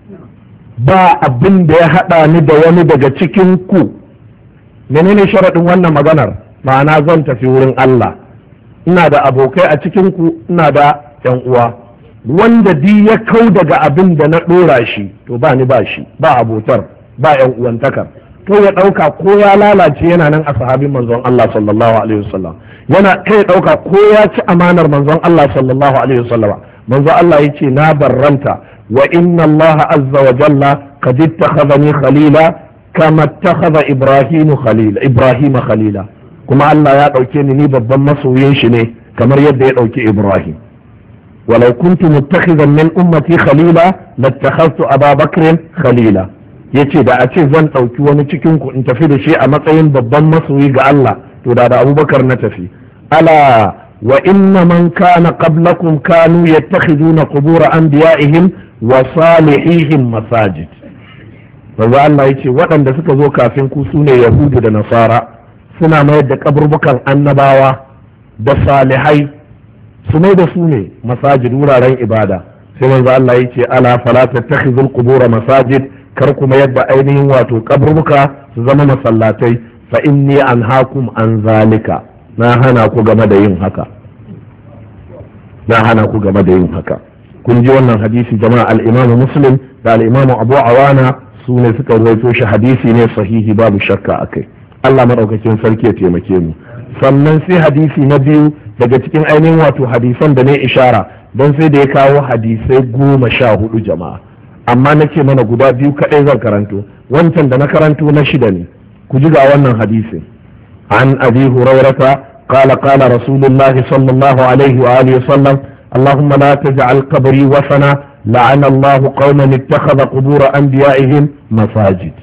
ba abin da ya haɗa ni da wani daga cikin ku. Menene sharaɗin wannan maganar? Ma'ana zan tafi wurin Allah, ina da abokai a cikin ku, ina da yan uwa. Wanda di ya kau daga abin da na ɗora shi, to ba ni ba shi, ba abotar, ba yan uwantakar. To ya ɗauka ko ya lalace yana nan a sahabin manzon Allah sallallahu alaihi wasallam, yana kai ɗauka ko ya ci amanar manzon Allah sallallahu alaihi wasallam. Manzon Allah ya ce na barranta, wa inna Allah azza wa jalla qad ittakhadhani khalila kama ittakhadha Ibrahim khalila Ibrahim khalila, kuma Allah ya ɗauke ni ni babban masoyin shi ne kamar yadda ya ɗauki Ibrahim. walau kuntu muttakhidhan min ummati khalila lattakhadhtu Aba Bakr khalila, yace da a ce zan ɗauki wani cikin ku in tafi da shi a matsayin babban masoyi ga Allah, to da da Abubakar na tafi. ala wa inna man kana qablakum kanu yattakhiduna qubur anbiya'ihim wa salihihim masajid. manzo Allah yace waɗanda suka zo kafin ku sune Yahudu da Nasara, suna mayar da kaburbukan annabawa da salihai su mai da su ne masajid, wuraren ibada. sai manzo Allah yace ala fala tattakhizul qubur masajid, kar kuma yadda ainihin wato kaburbuka su zama masallatai, fa inni anhaakum an zalika, na hana ku game da yin haka, na hana ku game da yin haka. kun ji wannan hadisi jama'a, al-Imam Muslim da al-Imam Abu Awana su ne suka rawaito shi, hadisi ne sahihi babu shakka akai. Allah madaukakin sarki ya taimake mu. sannan sai hadisi na biyu daga cikin ainihin wato hadisan da ne ishara, don sai da ya kawo hadisai goma sha hudu jama'a, amma nake mana guda biyu kadai zan karanto, wancan da na karanto na shida ne. ku ji ga wannan hadisin. an abi hurairata qala qala rasulullahi sallallahu alaihi wa alihi wasallam اللهم لا تجعل قبري وثنا لعن الله قوما اتخذ قبور انبيائهم مساجد.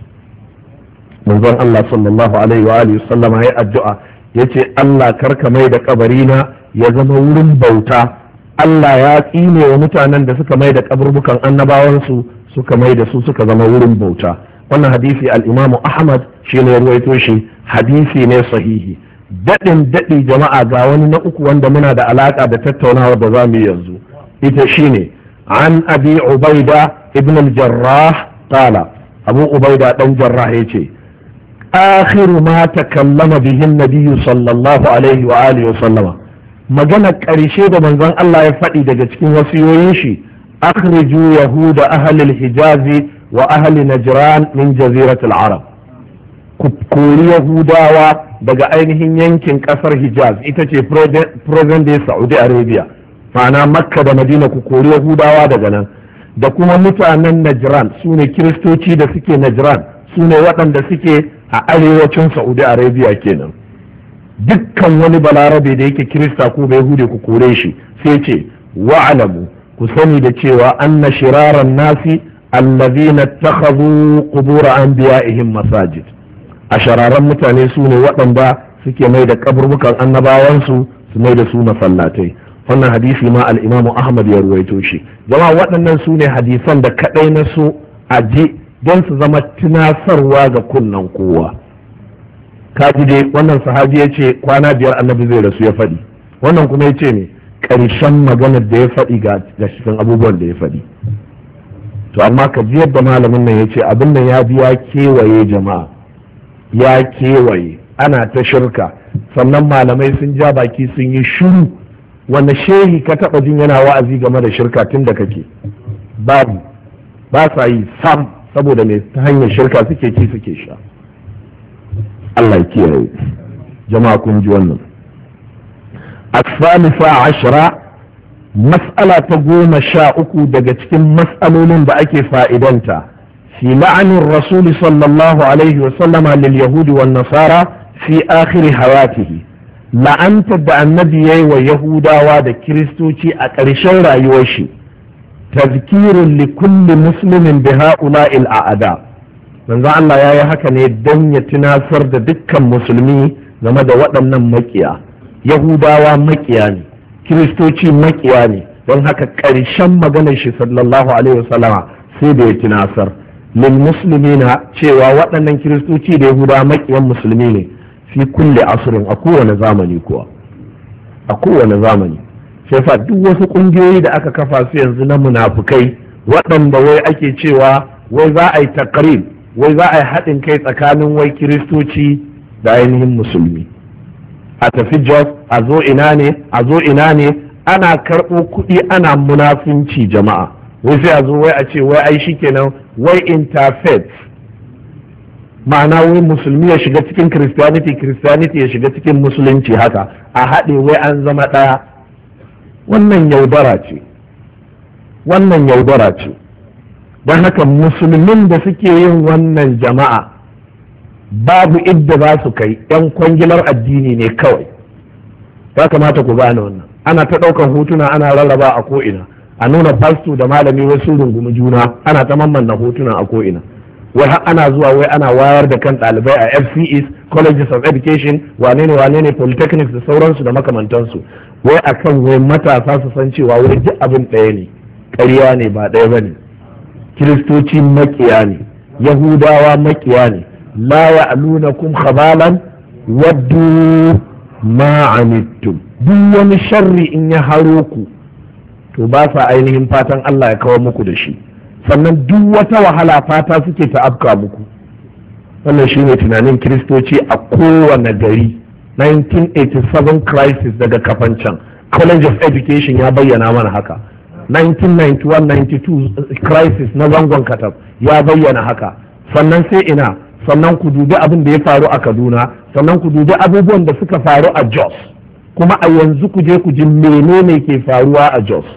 manzon Allah sallallahu alaihi wa alihi wasallam ya addu'a yace Allah karka mai da kabarina ya zama wurin bauta. Allah ya tsine wa mutanen da suka mai da kaburbukan annabawansu suka mai da su suka zama wurin bauta. wannan hadisi al-Imam Ahmad shine ya ruwaito shi, hadisi ne sahihi. daɗin daɗi jama'a ga wani na uku wanda muna da alaƙa da tattaunawa da za mu yi yanzu, ita shine an abi ubaida ibn al-jarrah qala, abu ubaida dan jarrah yace akhiru ma takallama bihi an-nabiy sallallahu alaihi wa alihi wa sallama, magana ƙarshe da manzon Allah ya faɗi daga cikin wasiyoyin shi, akhriju yahuda ahli al-hijaz wa ahli najran min jazirat al-arab, ku kori yahudawa daga ainihin yankin kasar Hijaz, ita ce present day Saudi Arabia, ma'ana Makka da Madina, ku kori Yahudawa daga nan, da kuma mutanen Najran, su ne kiristoci da suke Najran, su ne waɗanda suke a arewacin Saudi Arabia kenan. dukkan wani balarabe da yake kirista ko bai hude ku kore shi. sai ce wa'alamu, ku sani da cewa anna shiraran nasi allazina takhadhu qubur anbiya'ihim masajid, a shararan mutane su ne waɗanda suke mai da kaburbukan annabawansu su mai da su masallatai. wannan hadisi ma al-Imam Ahmad ya ruwaito shi. Jama'a waɗannan su ne hadisan da kaɗai na so a ji don su zama tunasarwa ga kunnan kowa. kaji dai wannan sahabi ya ce kwana biyar annabi zai rasu ya faɗi, wannan kuma ya ce ne ƙarshen maganar da ya faɗi ga cikin abubuwan da ya faɗi. to amma ka ji yadda malamin nan ya ce abin nan ya biya kewaye jama'a, ya kewaye ana ta shirka, sannan malamai sun ja baki sun yi shiru. wanda shehi ka taba jin yana wa'azi game da shirka tun da kake? babu, ba sa yi sam, saboda me? ta hanyar shirka suke ci suke sha. Allah ya kiyaye jama'a, kun ji wannan. الثالثة عشرة مسألة تقوم شاء daga cikin mas'alolin da ake fa'idanta في لعن الرسول صلى الله عليه وسلم لليهود والنصارى في آخر حياته. la'antar da annabi yayi wa yahudawa da kiristoci a ƙarshen rayuwar shi, tazkirun li kulli muslimin bi ha'ula'il a'ada. manzo Allah yayi haka ne dan ya tunasar da dukkan musulmi game da waɗannan makiya. Yahudawa makiya ne, Kiristoci makiya ne, don haka ƙarshen maganar shi sallallahu alaihi wasallama sai da ya tunasar lil muslimina cewa waɗannan Kiristoci da Yahudawa makiyan musulmi ne fi kulli asrin, a kowane zamani kuwa a kowane zamani. sai fa duk wasu ƙungiyoyi da aka kafa su yanzu na munafukai waɗanda wai ake cewa wai za a yi takrib, wai za a yi haɗin kai tsakanin wai Kiristoci da ainihin musulmi, a tafi Jos, a zo ina ne a zo ina ne ana karɓo kuɗi ana munafunci jama'a, wai sai a zo wai a ce wai ai shikenan wai interfaith, ma'ana wai musulmi ya shiga cikin Christianity, Christianity ya shiga cikin musulunci, haka a haɗe wai an zama ɗaya. Wannan yaudara ce, wannan yaudara ce. Don haka musulmin da suke yin wannan jama'a babu idda za su kai, 'yan kwangilar addini ne kawai. Ya kamata ku gane wannan. Ana ta ɗaukan hotuna ana rarraba a ko'ina, a nuna fasto da malami wasu rungumi juna, ana ta mammanna hotuna a ko'ina. Wai har ana zuwa wai ana wayar da kan ɗalibai a F C Es, Colleges of Education, wane ne wane ne Polytechnics da sauransu da makamantansu. Wai akan wai matasa su san cewa wai duk abin ɗaya ne, ƙarya ne ba ɗaya ba ne. Kiristoci makiya ne, Yahudawa makiya ne, la ya'lunakum khabalan waddu ma anittum. Duk wani sharri in ya haro ku to ba sa ainihin fatan Allah ya kawo muku da shi, sannan duk wata wahala fata suke ta afka muku. Wannan shine tunanin Kiristoci a kowane gari. nineteen eighty-seven crisis daga Kafancan, College of Education ya bayyana mana haka. nineteen ninety-one ninety-two crisis na zangon Katab ya bayyana haka. Sannan sai ina, sannan ku dubi abin da ya faru a Kaduna, sannan ku dubi abubuwan da suka faru a Jos, kuma a yanzu ku je ku ji menene ke faruwa a Jos.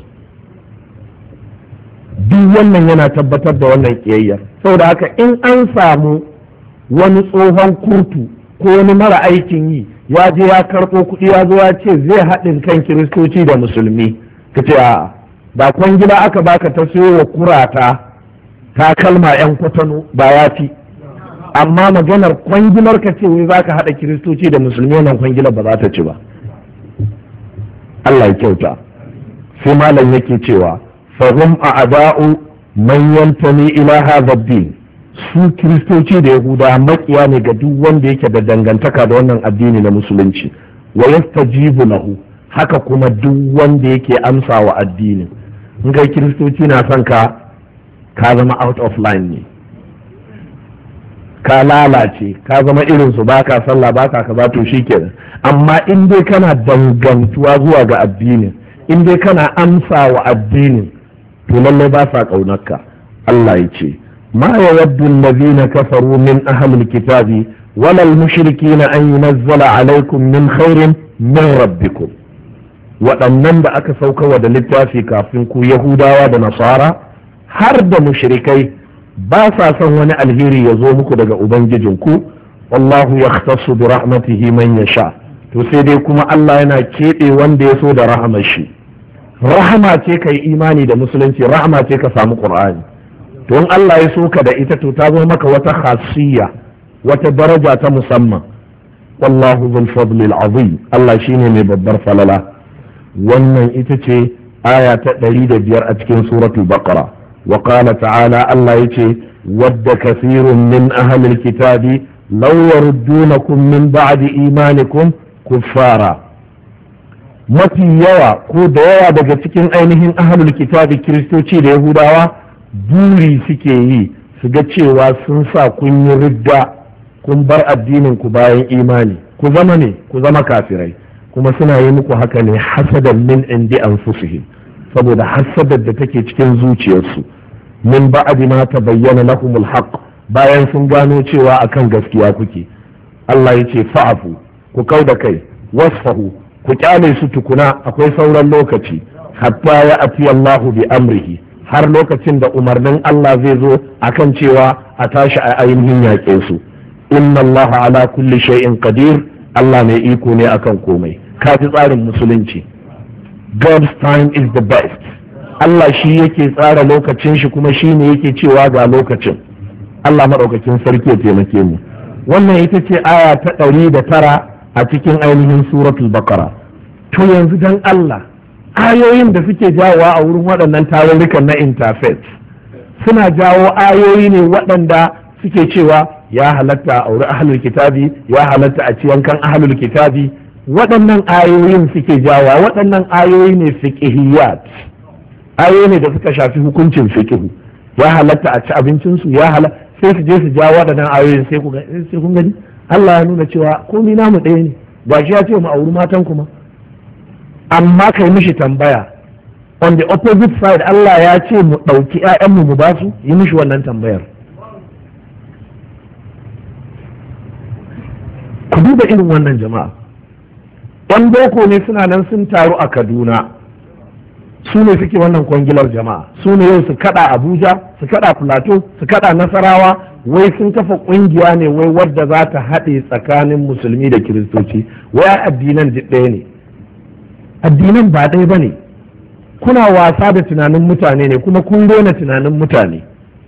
Duk wannan yana tabbatar da wannan kiyayyar. Saboda haka in an samu wani tsohon kurtu ko wani mara aikin yi ya je ya karɓo kuɗi ya zo ya ce zai haɗin kan Kiristoci da musulmi, ka ce a'a, ba kwangila aka baka ta siyo wa kurata ta kalma yan kwatano ba ya fi, amma maganar kwangilar ka ce wai za ka haɗa Kiristoci da musulmi, wannan kwangilar ba za ta ci ba. Allah ya kyauta. Sai malam yake cewa fahim a ada'u man yantami ila hadha din, su Kiristoci da Yahuda makiya ne ga duk wanda yake da dangantaka da wannan addini na musulunci, wa yastajibu lahu, haka kuma duk wanda yake amsa wa addinin. In kai Kiristoci na son ka ka zama out of line ne, ka lalace, ka zama irin su, baka sallah baka kaza, to shikenan. Amma in dai kana dangantuwa zuwa ga addinin, in dai kana amsa wa addinin, to lallai ba sa kaunarka. Allah ya ce ما يود الذين كفروا من أهل الكتاب ولا المشركين أن ينزل عليكم من خير من ربكم. waɗannan da aka sauka wa da littafi kafin ku Yahudawa da Nasara har da mushrikai ba sa son wani alheri ya zo muku daga Ubangijinku, wallahu yakhtassu bi rahmatihi man yasha, to sai dai kuma Allah yana keɓe wanda ya so da rahamar shi. Rahama ce kai imani da musulunci, rahama ce ka samu Qur'ani. to in Allah ya so ka da ita to ta zo maka wata khasiyya, wata daraja ta musamman. wallahu dhul fadli al-azim, Allah shine mai babbar falala. wannan ita ce aya ta ɗari da biyar a cikin suratul baqara. wa qala ta'ala, Allah yace wadda kathirun min ahli al-kitabi law yaruddunakum min ba'di imanikum kuffara. mafi yawa ko da yawa daga cikin ainihin ahlul kitabi kiristoci da yahudawa buri suke yi su ga cewa sun sa kun yi ridda, kun bar addinin ku bayan imani, ku zama ne ku zama kafirai, kuma suna yi muku haka ne hasadan min indi anfusihim, saboda hasadar da take cikin zuciyarsu, min ba'di ma tabayyana lahumul haqq, bayan sun gano cewa akan gaskiya kuke. Allah yace fa'afu, ku kauda kai, wasfahu, ku kyale su tukuna, akwai sauran lokaci, hatta ya ati Allahu bi amrihi, har lokacin da umarnin Allah zai zo akan cewa a tashi a ainihin yaƙe su. inna Allah ala kulli shay'in qadir, Allah mai iko ne akan komai. Ka ji tsarin musulunci, God's time is the best. Allah shi yake tsara lokacin shi kuma shi ne yake cewa ga lokacin. Allah maɗaukakin sarki ya taimake mu. Wannan ita ce aya ta ɗari da tara a cikin ainihin suratul Baqara. To yanzu dan Allah, ayoyin da suke jawowa a wurin waɗannan tarurrukan na interfaith suna jawo ayoyi ne waɗanda suke cewa ya halatta a auri ahlul kitabi, ya halatta a ci yankan ahlul kitabi. Waɗannan ayoyin suke jawowa, waɗannan ayoyi ne fiqhiyat, ayoyi ne da suka shafi hukuncin fiqhu. Ya halatta a ci abincinsu, ya halatta, sai su je su jawo waɗannan ayoyin sai kun gani Allah ya nuna cewa komai namu ɗaya ne, ba shi ya ce mu auri matan kuma. Amma kai mishi tambaya, on the opposite side Allah ya ce mu ɗauki ‘ya'yanmu mu ba su, yi mishi wannan tambayar. Ku duba irin wannan jama'a. ‘Yan boko ne suna nan sun taru a Kaduna, su ne suke wannan kwangilar jama'a, su ne yau su kada Abuja, su kada Plateau, su kada Nasarawa, wai sun kafa ƙungiya ne wai wadda za ta haɗe tsakanin musulmi da kiristoci, wai addinan duk ɗaya ne. Addinan ba ɗaya ba ne, kuna wasa da tunanin mutane ne kuma kun rena tunanin mutane.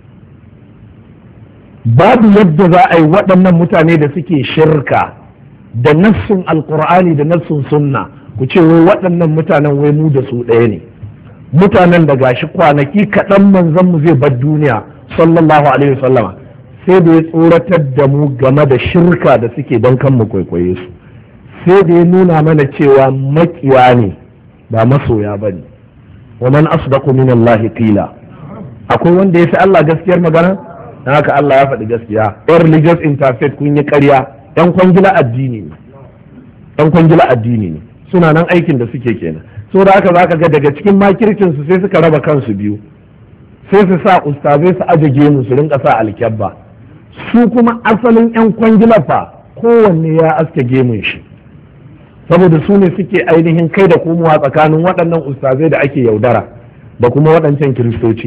Babu yadda za a yi waɗannan mutane da suke shirka da nassun alkur'ani da nassun sunna ku ce wai waɗannan mutanen wai mu da su ɗaya ne. Mutanen da gashi kwanaki kaɗan manzon mu zai bar duniya sallallahu alaihi wasallama sai da ya tsoratar da mu game da shirka da suke don kan mu kwaikwaye su, sai da ya nuna mana cewa makiya ne ba masoya ba ne. wa man asdaqu min Allah qila, akwai wanda ya fi Allah gaskiyar magana? Dan haka Allah ya faɗi gaskiya. Yan religious interfaith kun yi ƙarya, yan kwangila addini ne, yan kwangila addini ne, suna nan aikin da suke kenan. So da haka zaka ga daga cikin makircin su sai suka raba kansu biyu, sai su sa ustazai su aje gemu su rinka sa alkyabba, su kuma asalin yan kwangila fa kowanne ya aske gemun shi, saboda su ne suke ainihin kai da komowa tsakanin waɗannan ustazai da ake yaudara da kuma waɗancan kiristoci.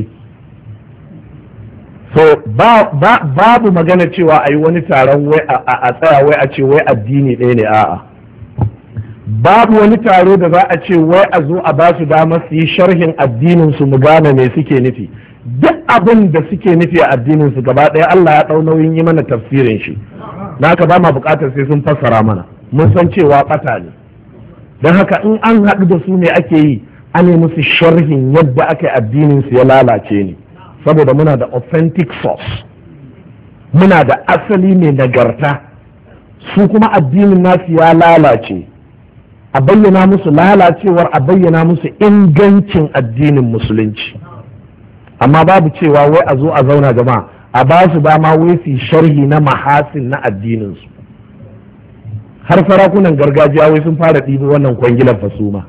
So ba, ba, babu magana cewa a yi wani taron wai a tsaya wai a ce wai addini ɗaya ne, a'a babu wani taro da za a ce wai a zo a ba su dama su yi sharhin addinin su mu gane me suke nufi. Duk abin da suke nufi a addinin su gaba ɗaya Allah ya ɗau nauyin yi mana tafsirin shi, na haka ba ma buƙatar sai sun fassara mana, mun san cewa ɓata ne. Don haka in an haɗu da su ne ake yi, an yi musu sharhin yadda aka yi addinin su ya lalace ne, saboda muna da authentic source, muna da asali mai nagarta. Su kuma addinin nasu ya lalace, a bayyana musu lalacewar, a bayyana musu ingancin addinin musulunci. Amma babu cewa wai a zo a zauna jama'a a ba su dama wai su sharhi na mahasin na addininsu. Har sarakunan gargajiya wai sun fara ɗibo wannan kwangilar fasuma.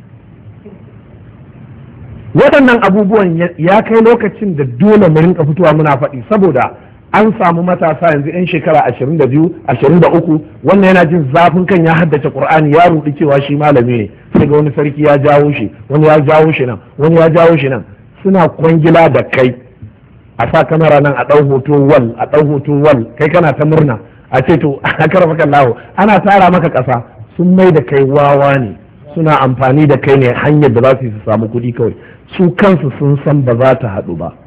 Waɗannan abubuwan ya kai lokacin da dole mu rinka fitowa muna faɗi, saboda an samu matasa yanzu 'yan shekara ashirin da biyu ashirin da uku wannan yana jin zafin kan ya haddace Qur'ani, ya rudi cewa shi malami ne, sai ga wani sarki ya jawo shi, wani ya jawo shi nan, wani ya jawo shi nan, suna kwangila da kai a sa kamera nan a ɗau hoto wal a ɗau hoto wal, kai kana ta murna a ce to a karfa kan lawo ana tara maka ƙasa. Sun mai da kai wawa ne, suna amfani da kai ne hanyar da za su yi su samu kuɗi kawai, su kansu sun san ba za ta haɗu ba,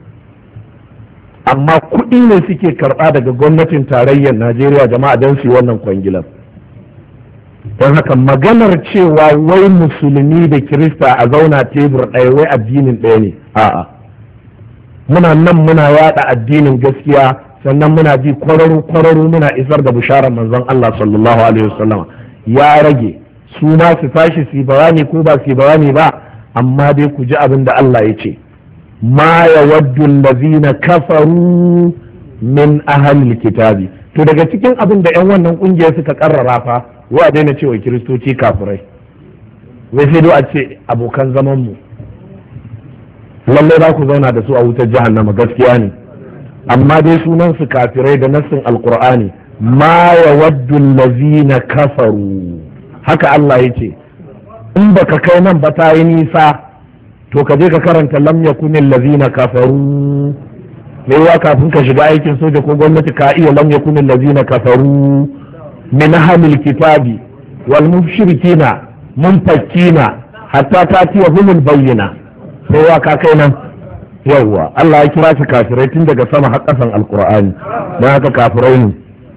amma kuɗi ne suke karɓa daga gwamnatin tarayyar Najeriya jama'a don su yi wannan kwangilar. Don haka maganar cewa wai musulmi da kirista a zauna tebur ɗaya wai addinin ɗaya ne, a'a muna nan muna yada addinin gaskiya, sannan muna bi kwararo kwararo muna isar da bisharar manzon Allah sallallahu alaihi wasallam. Ya rage su ma su tashi su bayani ko ba su bayani ba, amma dai ku ji abin da Allah ya ce, ma yawaddu allazina kafaru min ahlil kitabi. To daga cikin abin da yan wannan kungiya suka karrara fa, wa daina cewa kiristoci kafirai, wai sai a ce abokan zaman mu, lallai za ku zauna da su a wutar jahannama, gaskiya ne, amma dai sunan su kafirai da nassin alqur'ani, ma yawaddu allazina kafaru, haka Allah ya ce. In baka kai nan ba ta yi nisa, to ka je ka karanta lam yakunil lazina kafaru. Me yawa kafin ka shiga aikin soja ko gwamnati ka iya lam yakunil lazina kafaru min ahlil kitabi wal mushrikina munfakina hatta tatiyahumul bayyina. sai wa ka kai nan yawwa Allah ya kira su kafirai tun daga sama har ƙasan alqur'ani dan haka kafirai ne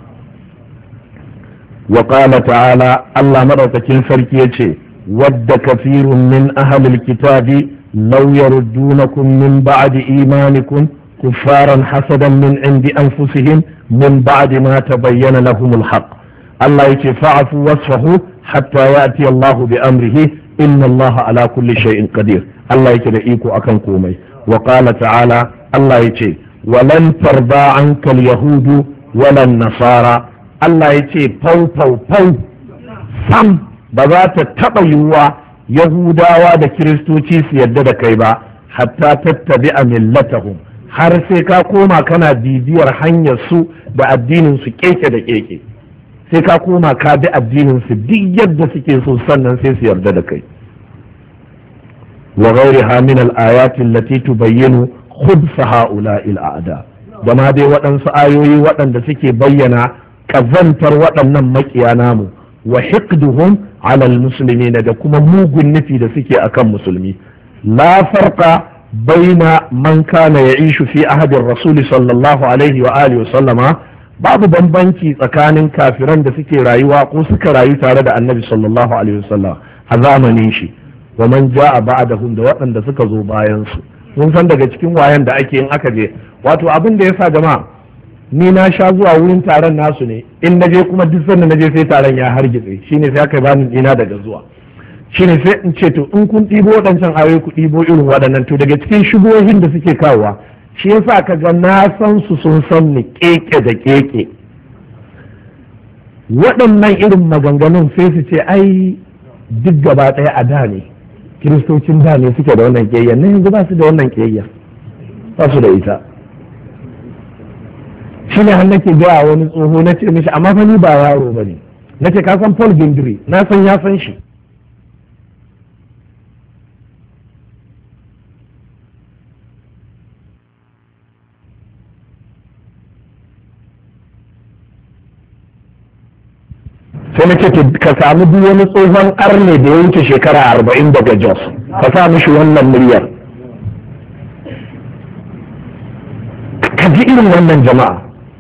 wa qala ta'ala Allah madaukakin sarki yace wadda kafirun min ahlil kitabi law yaruddunakum min ba'di imanikum kuffaran hasadan min indi anfusihim min ba'di ma tabayyana lahumul haqq Allah yace fa'fu wasfahu hatta ya'ti Allah bi amrihi inna Allah ala kulli shay'in qadir Allah yake da iko akan komai wa qala ta'ala Allah yace walan tarda anka al-yahudu walan nasara Allah yace fau fau fau sam ba za ta taba yiwuwa yahudawa da kiristoci su yadda da kai ba hatta tattabi'a millatahum har sai ka koma kana bibiyar hanyar su da addinin su keke da keke sai ka koma ka bi addinin su duk yadda suke so sannan sai su yarda da kai wa ghayriha min al-ayati allati tubayyinu khubth ha'ula'i al-a'da da ma dai waɗansu ayoyi waɗanda suke bayyana kazantar waɗannan makiya namu wa hiqduhum ala al-muslimina da kuma mugun nufi da suke akan musulmi la farqa baina man kana ya'ishu fi ahadin rasuli sallallahu alaihi wa alihi wa sallama babu bambanci tsakanin kafiran da suke rayuwa ko suka rayu tare da annabi sallallahu alaihi wasallam a zamanin shi wa man ja'a ba'dahum da waɗanda suka zo bayan su mun san daga cikin wayan da ake yin aka je wato abin da yasa jama'a ni na sha zuwa wurin taron nasu ne in naje kuma duk sanda naje sai taron ya hargitse shine sai aka bani dina daga zuwa shine sai in ce to in kun ɗibo waɗancan ayoyi ku ɗibo irin waɗannan to daga cikin shubuhohin da suke kawowa shi yasa ka ga na san su sun san ni keke da keke waɗannan irin maganganun sai su ce ai duk gaba ɗaya a da ne kiristocin da ne suke da wannan ƙiyayya na yanzu ba su da wannan ƙiyayya ba su da ita shi ne har nake gaya wani tsoho na ce mishi amma fa ni ba yaro ba ne na ce ka san Paul Gindiri na san ya san shi sai na ce ka samu duk wani tsohon arne da ya wuce shekara arba'in daga Jos ka sa mishi wannan muryar ka ji irin wannan jama'a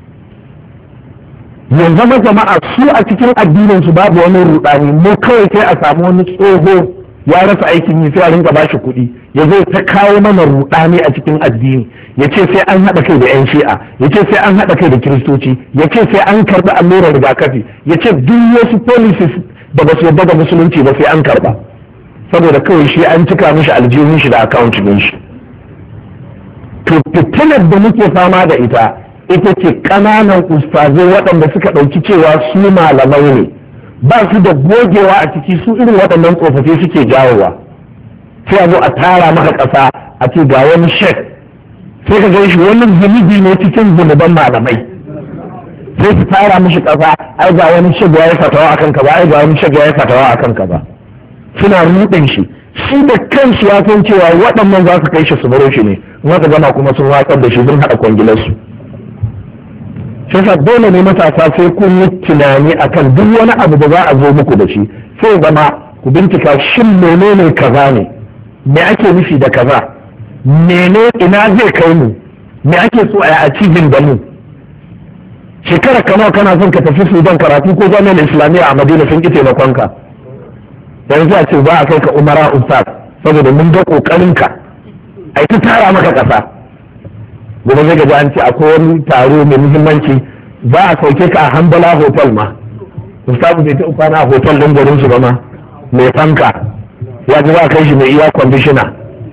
yanzu ma jama'a su a cikin addinin su babu wani rudani mu kawai sai a samu wani tsoho ya rasa aikin yi sai a rinka bashi kuɗi ya zo ta kawo mana rudani a cikin addini ya ce sai an haɗa kai da 'yan shi'a ya ce sai an haɗa kai da kiristoci ya ce sai an karɓi allurar rigakafi ya ce duk wasu policies da ba su yarda da musulunci ba sai an karɓa saboda kawai shi an cika mishi aljihun shi da account ɗin shi to fitinar da muke fama da ita ita ce ƙananan ustazai waɗanda suka ɗauki cewa su malamai ne ba su da gogewa a ciki su irin waɗannan tsofaffi suke jawowa sai a zo a tara maka ƙasa a ce ga wani shek sai ka gan shi wani zunubi ne cikin zunuban malamai sai su tara mishi ƙasa ai ga wani shek ya yi fatawa akan ka ba ai ga wani shek ya yi fatawa akan ka ba suna ruɗin shi shi da kansu ya san cewa waɗannan za su kai shi su baro shi ne wata gama kuma sun watsar da shi sun haɗa kwangilarsu shi yasa dole ne matasa sai kun yi tunani akan duk wani abu da za a zo muku da shi sai zama ku bincika shin menene kaza ne me ake nufi da kaza mene ina zai kai mu me ake so a yi a cibin da mu shekara kama kana son ka tafi sudan karatu ko jami'ar islamiyya a madina sun ki taimakon ka yanzu a ce za a kai ka umara ustaz saboda mun ga kokarin ka ai ta tara maka kasa gobe zai gaji an ce akwai wani taro mai muhimmanci za a sauke ka a hambala hotel ma ustaz bai ta kwana a hotel din garin su ba ma mai fanka ya ji za a kai shi mai iya conditioner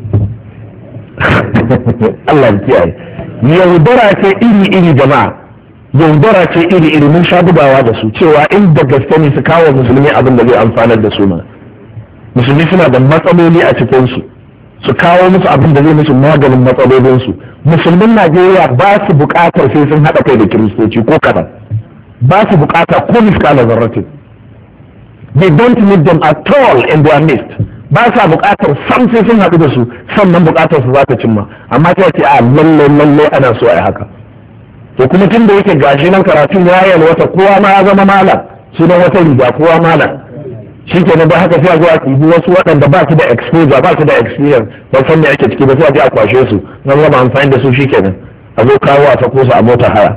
Allah ya kiyaye yaudara ce iri iri jama'a yaudara ce iri iri mun sha bugawa da su cewa in da gaske ne su kawo musulmi abin da zai amfanar da su ma musulmi suna da matsaloli a cikinsu su kawo musu abin da zai musu maganin matsalolinsu musulmin najeriya ba su bukatar sai sun haɗa kai da kiristoci ko kaɗan ba su bukata ko miskala zarratin they don't need them at all in their midst ba sa bukatar sam sai sun haɗu da su sannan bukatar su za ta cimma amma ta ce a lalle lalle ana so a yi haka to kuma tun da yake gashi nan karatun ya yalwata kowa ma ya zama malam sunan wata riga kowa malam shi ke nan da haka sai a zuwa ɗibi wasu waɗanda ba su da exposure ba su da experience ba san me ake ciki ba sai a je a kwashe su nan gama amfani da su shi ke nan a zo kawo a sako su a mota haya.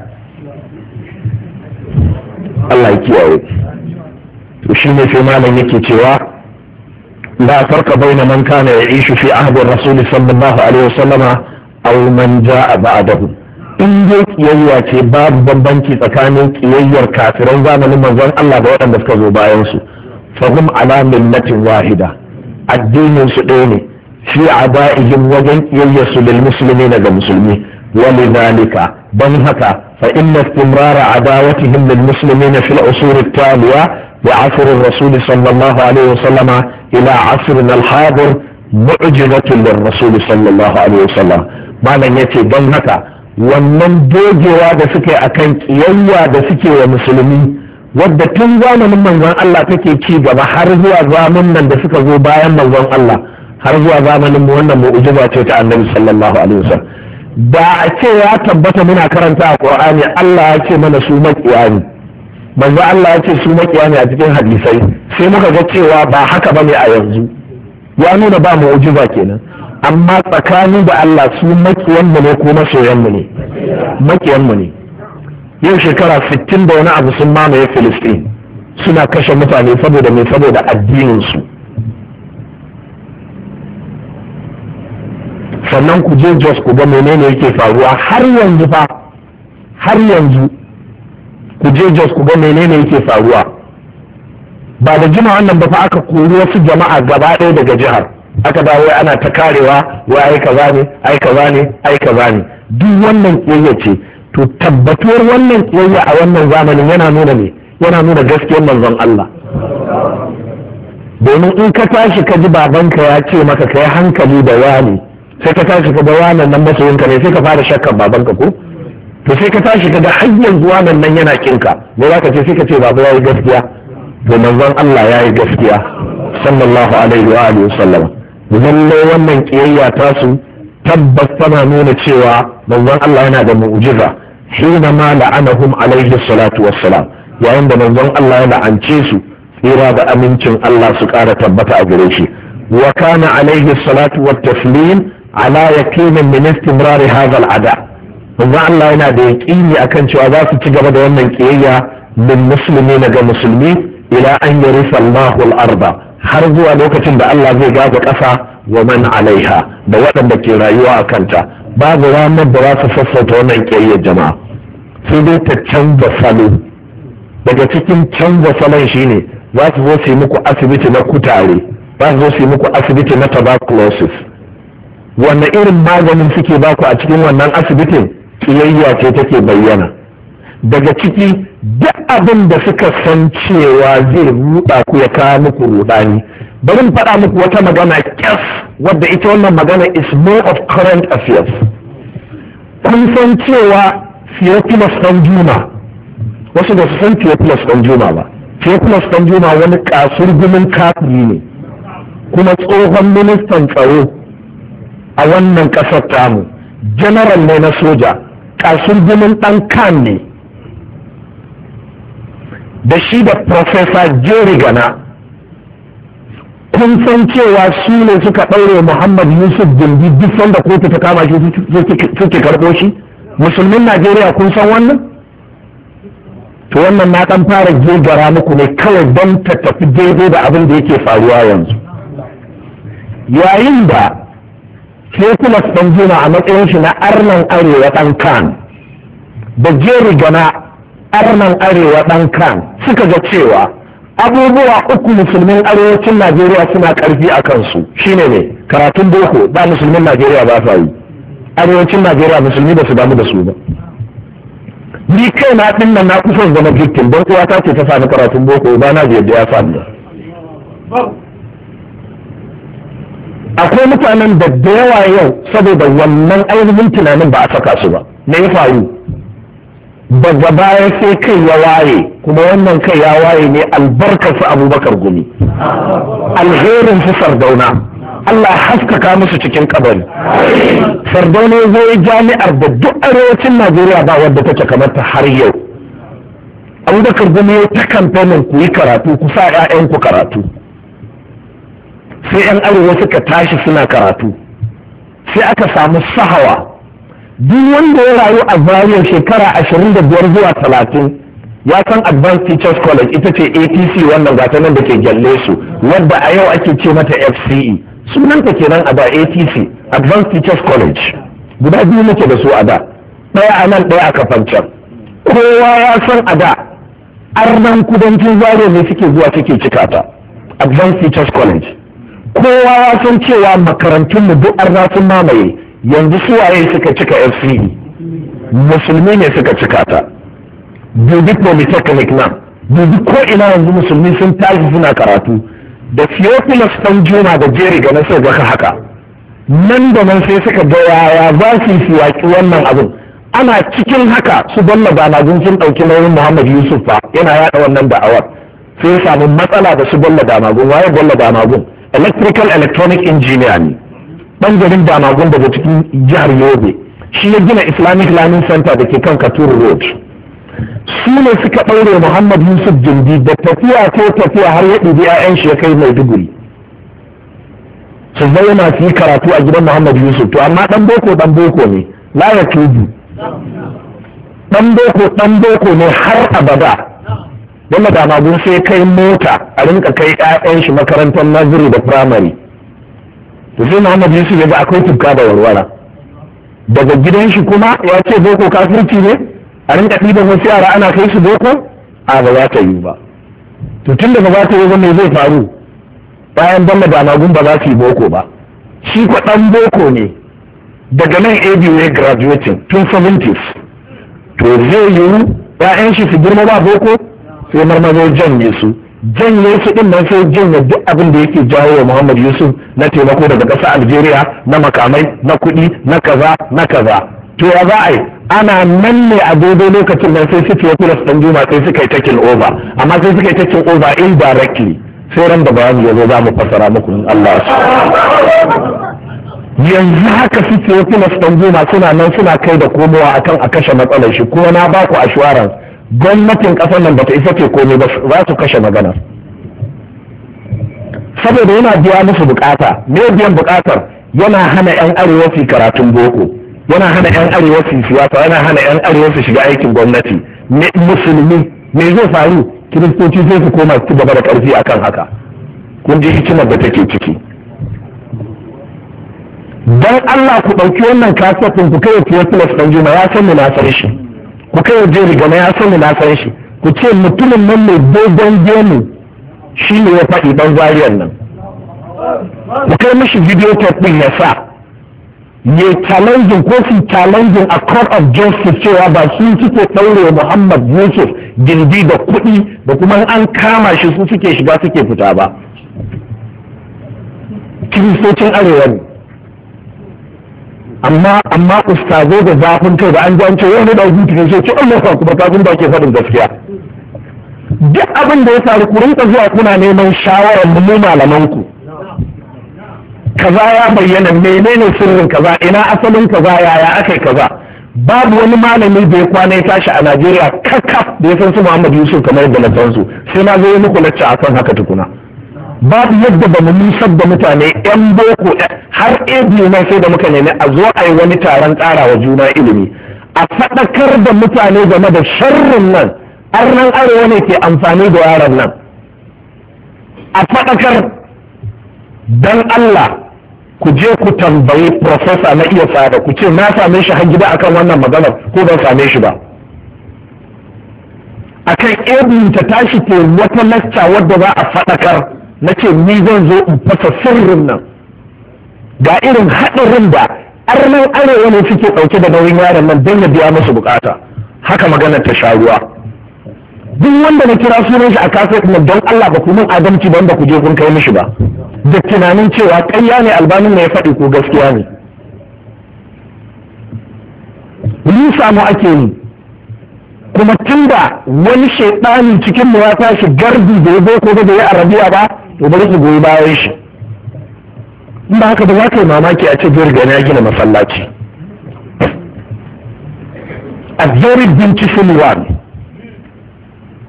Allah ya kiyaye. to shi ne sai malam yake cewa la farqa baina man kana ya'ishu fi ahdi ar-rasul sallallahu alaihi wasallama aw man ja'a ba'dahu. in dai kiyayya ce babu bambanci tsakanin kiyayyar kafiran zamanin manzon Allah da waɗanda suka zo bayan su fahum ala millatin wahida addinin su ɗaya ne fi adaihim wajen kiyayyar su lil muslimin ga musulmi walidhalika dan haka fa inna istimrara adawatihim lil muslimin fi al-usur at-taliya بعصر الرسول صلى الله عليه وسلم إلى عصرنا الحاضر معجزة للرسول صلى الله عليه وسلم معنى يتي don haka wannan dogewa da suke akan kiyayya da suke wa musulmi wadda tun zamanin manzon Allah take ci gaba har zuwa zamanin nan da suka zo bayan manzon Allah har zuwa zamanin mu wannan mu'jiza ce ta Annabi sallallahu alaihi wasallam da a ce ya tabbata muna karanta a Qur'ani Allah ya ce mana su makiyani manzo Allah ya ce su makiya ne a cikin hadisai sai muka ga cewa ba haka bane a yanzu ya nuna ba mu'jiza kenan amma tsakanin da Allah su makiyan mu ne ko masoyan mu ne makiyan mu ne yau shekara sittin da wani abu sun mamaye Filistin suna kashe mutane saboda me saboda addinin su sannan ku je Jos ku ga menene yake faruwa har yanzu fa har yanzu ku je Jos ku ga menene yake faruwa ba da jima wannan ba fa aka kori wasu jama'a gaba ɗaya daga jihar aka dawo ana ta karewa wai ai kaza ne ai kaza ne ai kaza ne duk wannan kiyayya ce to tabbatuwar wannan kiyayya a wannan zamanin yana nuna ne yana nuna gaskiyar manzon Allah domin in ka tashi ka ji babanka ya ce maka kai hankali da wani sai ka tashi ka ga wannan nan masoyinka ne sai ka fara shakkar babanka ko to sai ka tashi ka ga har yanzu wannan nan yana kinka me za ka ce sai ka ce baba yayi gaskiya to manzon Allah yayi gaskiya sallallahu alaihi wa alihi wasallam lalle wannan kiyayya ta su tabbas tana nuna cewa manzon Allah yana da mu'jiza hina ma la'anahum alaihi salatu wassalam yayin da manzon Allah ya la'ance su tsira da amincin Allah su ƙara tabbata a gare shi wa kana alaihi salatu wat taslim ala yaqinin min istimrar hadha al-ada manzo Allah yana da yaƙini akan cewa za su ci gaba da wannan kiyayya min musulmi ga musulmi ila an yarisa Allahu al-arda har zuwa lokacin da Allah zai gaza ƙasa wa man alaiha da waɗanda ke rayuwa a kanta babu ranar da za su sassauta wannan kiyayyar jama'a sai dai ta canza salo daga cikin canza salon shine za su zo su yi muku asibiti na kutare za su zo su yi muku asibiti na tuberculosis wanne irin maganin suke baku a cikin wannan asibitin kiyayya ce take bayyana daga ciki duk abin da suka san cewa zai ruɗa ku ya kawo muku rudani bari in faɗa muku wata magana kyas wadda ita wannan magana is more of current affairs kun san cewa Theophilus ɗan Juma wasu da su san Theophilus ɗan Juma ba Theophilus ɗan Juma wani kasurgumin kafiri ne kuma tsohon ministan tsaro a wannan ƙasar tamu general ne na soja kasurgumin ɗan kan ne da shi da Professor Jerry Gana kun san cewa su ne suka ɗaure Muhammad Yusuf Gindi duk sanda kotu ta kama shi suke karɓo shi musulmin Najeriya kun san wannan to wannan na ɗan fara gegara muku ne kawai don ta tafi daidai da abin da yake faruwa yanzu yayin da Theophilus ɗan Juma a matsayin shi na arnan arewa ɗan kan da Jerry Gana arnan arewa ɗan kan suka ga cewa abubuwa uku musulmin arewacin Najeriya suna ƙarfi a kansu shine ne karatun boko ba musulmin Najeriya ba sa yi arewacin Najeriya musulmi ba su damu da su ba ni kai na ɗin nan na kusa zama victim don uwa ta ce ta sami karatun boko ba na je da ya sami akwai mutanen da da yawa yau saboda wannan ainihin tunanin ba a saka su ba me ya faru daga baya sai kai ya waye kuma wannan kai ya waye ne albarkar su Abubakar Gumi alherin su Sardauna Allah haskaka musu cikin kabari Sardauna zai jami'ar da duk arewacin Najeriya ba wadda take kamar ta har yau Abubakar Gumi ya ta kamfanin ku yi karatu, ku sa 'ya'yanku karatu. Sai 'yan arewa suka tashi suna karatu, sai aka samu sahawa. Duk wanda ya rayu a Zaria shekara ashirin da biyar zuwa talatin ya san Advanced Teachers College, ita ce A T C wannan gata nan da ke gyalle su, wadda a yau ake ce mata F C E. Sunanta kenan a da A T C, Advanced Teachers College. Guda biyu muke da su a da, ɗaya a nan ɗaya a Kafancan. Kowa ya san a da arnan kudancin Zaria ne suke zuwa suke cika ta, Advanced Teachers College. Kowa ya san cewa makarantunmu duk arna sun mamaye, yanzu suwaye suka cika F C E, musulmi ne suka cika ta. Dubi polytechnic nan, dubi ko ina yanzu musulmi sun tashi suna karatu. Da Theophilus Danjuma da Jerry ga sai ga haka, nan da nan sai suka ga yaya za su yi yaƙi wannan abin. Ana cikin haka su Bello Damagun sun ɗauki nauyin Muhammad Yusuf fa yana yaɗa wannan da'awar, sai ya samu matsala da su Bello Damagun. Waye Bello Damagun? Electrical Electronic Engineer ne, ɗan garin Damagun daga cikin jihar Yobe. Shi ya gina Islamic Learning Center da ke kan Katuru Road. Su ne suka ɗaure Muhammad Yusuf Gindi da tafiya ko tafiya har ya ɗibi 'ya'yan shi ya kai Maiduguri su zauna su yi karatu a gidan Muhammad Yusuf. To amma ɗan boko ɗan boko ne, la ya tubu. Ɗan boko ɗan boko ne har abada. Dalla da magun sai kai mota a rinka kai 'ya'yan shi makarantar naziri da firamare. To sai Muhammad Yusuf ya ga akwai tufka da warwara. Daga gidan shi kuma ya ce boko kafirci ne, a rinka ɗiban wasu yara ana kai su boko, a ba za ta yi ba. To tun da ba za ta yi ba me zai faru? Bayan Bello Damagun ba za su yi boko ba. Shi kwa ɗan boko ne, daga nan A B U ya graduating tun seventies. To zai yiwu ‘ya'yan shi su girma ba boko, sai marmazo janye su. Janye su ɗin nan sai janye duk abin da yake jawo wa Muhammad Yusuf na taimako daga ƙasa Algeria, na makamai, na kuɗi, na kaza, na kaza. To ya za a yi? Ana nan ne a daidai lokacin nan sai suke Theophilus Danjuma sai suka yi taking over, amma sai suka yi taking over indirectly. Sai ran da bayani ya zo za mu fassara muku in Allah su. Yanzu haka su Theophilus Danjuma suna nan suna kai da komowa akan a kashe matsalar shi, kuma na ba ku assurance gwamnatin ƙasar nan bata isa ce komai ba, za su kashe magana. Saboda yana biya musu bukata, me biyan bukatar? Yana hana 'yan arewa su karatun boko. Yana hana 'yan arewa su siyasa, yana hana 'yan arewa su shiga aikin gwamnati. Musulmi me zai faru? Kiristoci sai su koma su gaba da ƙarfi akan haka. Kun ji hikimar da take ciki. Don Allah ku ɗauki wannan kasafin ku kai Theophilus Danjuma, ya san na san shi. Ku kai Jerry Gama, ya san na san shi. Ku ce mutumin nan mai dogon gemu shi ne ya faɗi ɗan Zariyar nan. Ku kai mishi video tape ɗin ya sa. Ya challenging ko su challenging a court of justice cewa ba su suke ɗaure Muhammad Yusuf gindi da kuɗi da kuma an kama shi su suke shiga suke fita ba. Kiristocin arewa ne. Amma amma ustazo da zafin kai da an ji an ce wani da hutu ne sai ce Allah fa kuma kafin da ke faɗin gaskiya. Duk abin da ya faru ku rinka zuwa kuna neman shawarar mu malaman ku. Kaza ya bayyana, menene sirrin kaza, ina asalin kaza, yaya akai kaza. Babu wani malami da ya kwana ya tashi a Najeriya kakaf da ya san su Muhammad Yusuf kamar yadda na san su, sai na zo yi muku lacca akan haka tukuna. Babu yadda ba mu nusar da mutane yan boko har ebi nan sai da muka nemi a zo a yi wani taron ƙara wa juna ilimi, a faɗakar da mutane game da sharrin nan, arnan arewa ne ke amfani da yaran nan, a faɗakar. Dan Allah ku je ku tambayi profesa na iya tsada, ku ce na same shi har gida akan wannan maganar ko ban same shi ba, akan ebin ta tashi ke wata lacca wadda za a faɗakar. Na ce ni zan zo in fasa sirrin nan, ga irin haɗarin da arnan arewa ne suke ɗauke da nauyin yaron nan don ya biya musu bukata. Haka maganar ta sha ruwa. Duk wanda na kira sunan shi a kasa kuma don Allah ba ku min adalci ba wanda ku je kun kai mishi ba, da tunanin cewa ƙarya ne albanin ne ya faɗi ko gaskiya ne. Ni samu ake yi, kuma tunda wani shaidani cikin mu ya tashi gardi da ya zo ko da ya arabiya ba, to bari su goyi bayan shi. In ba haka da za ka yi mamaki a ce jirgin ya gina masallaci. A very beautiful one.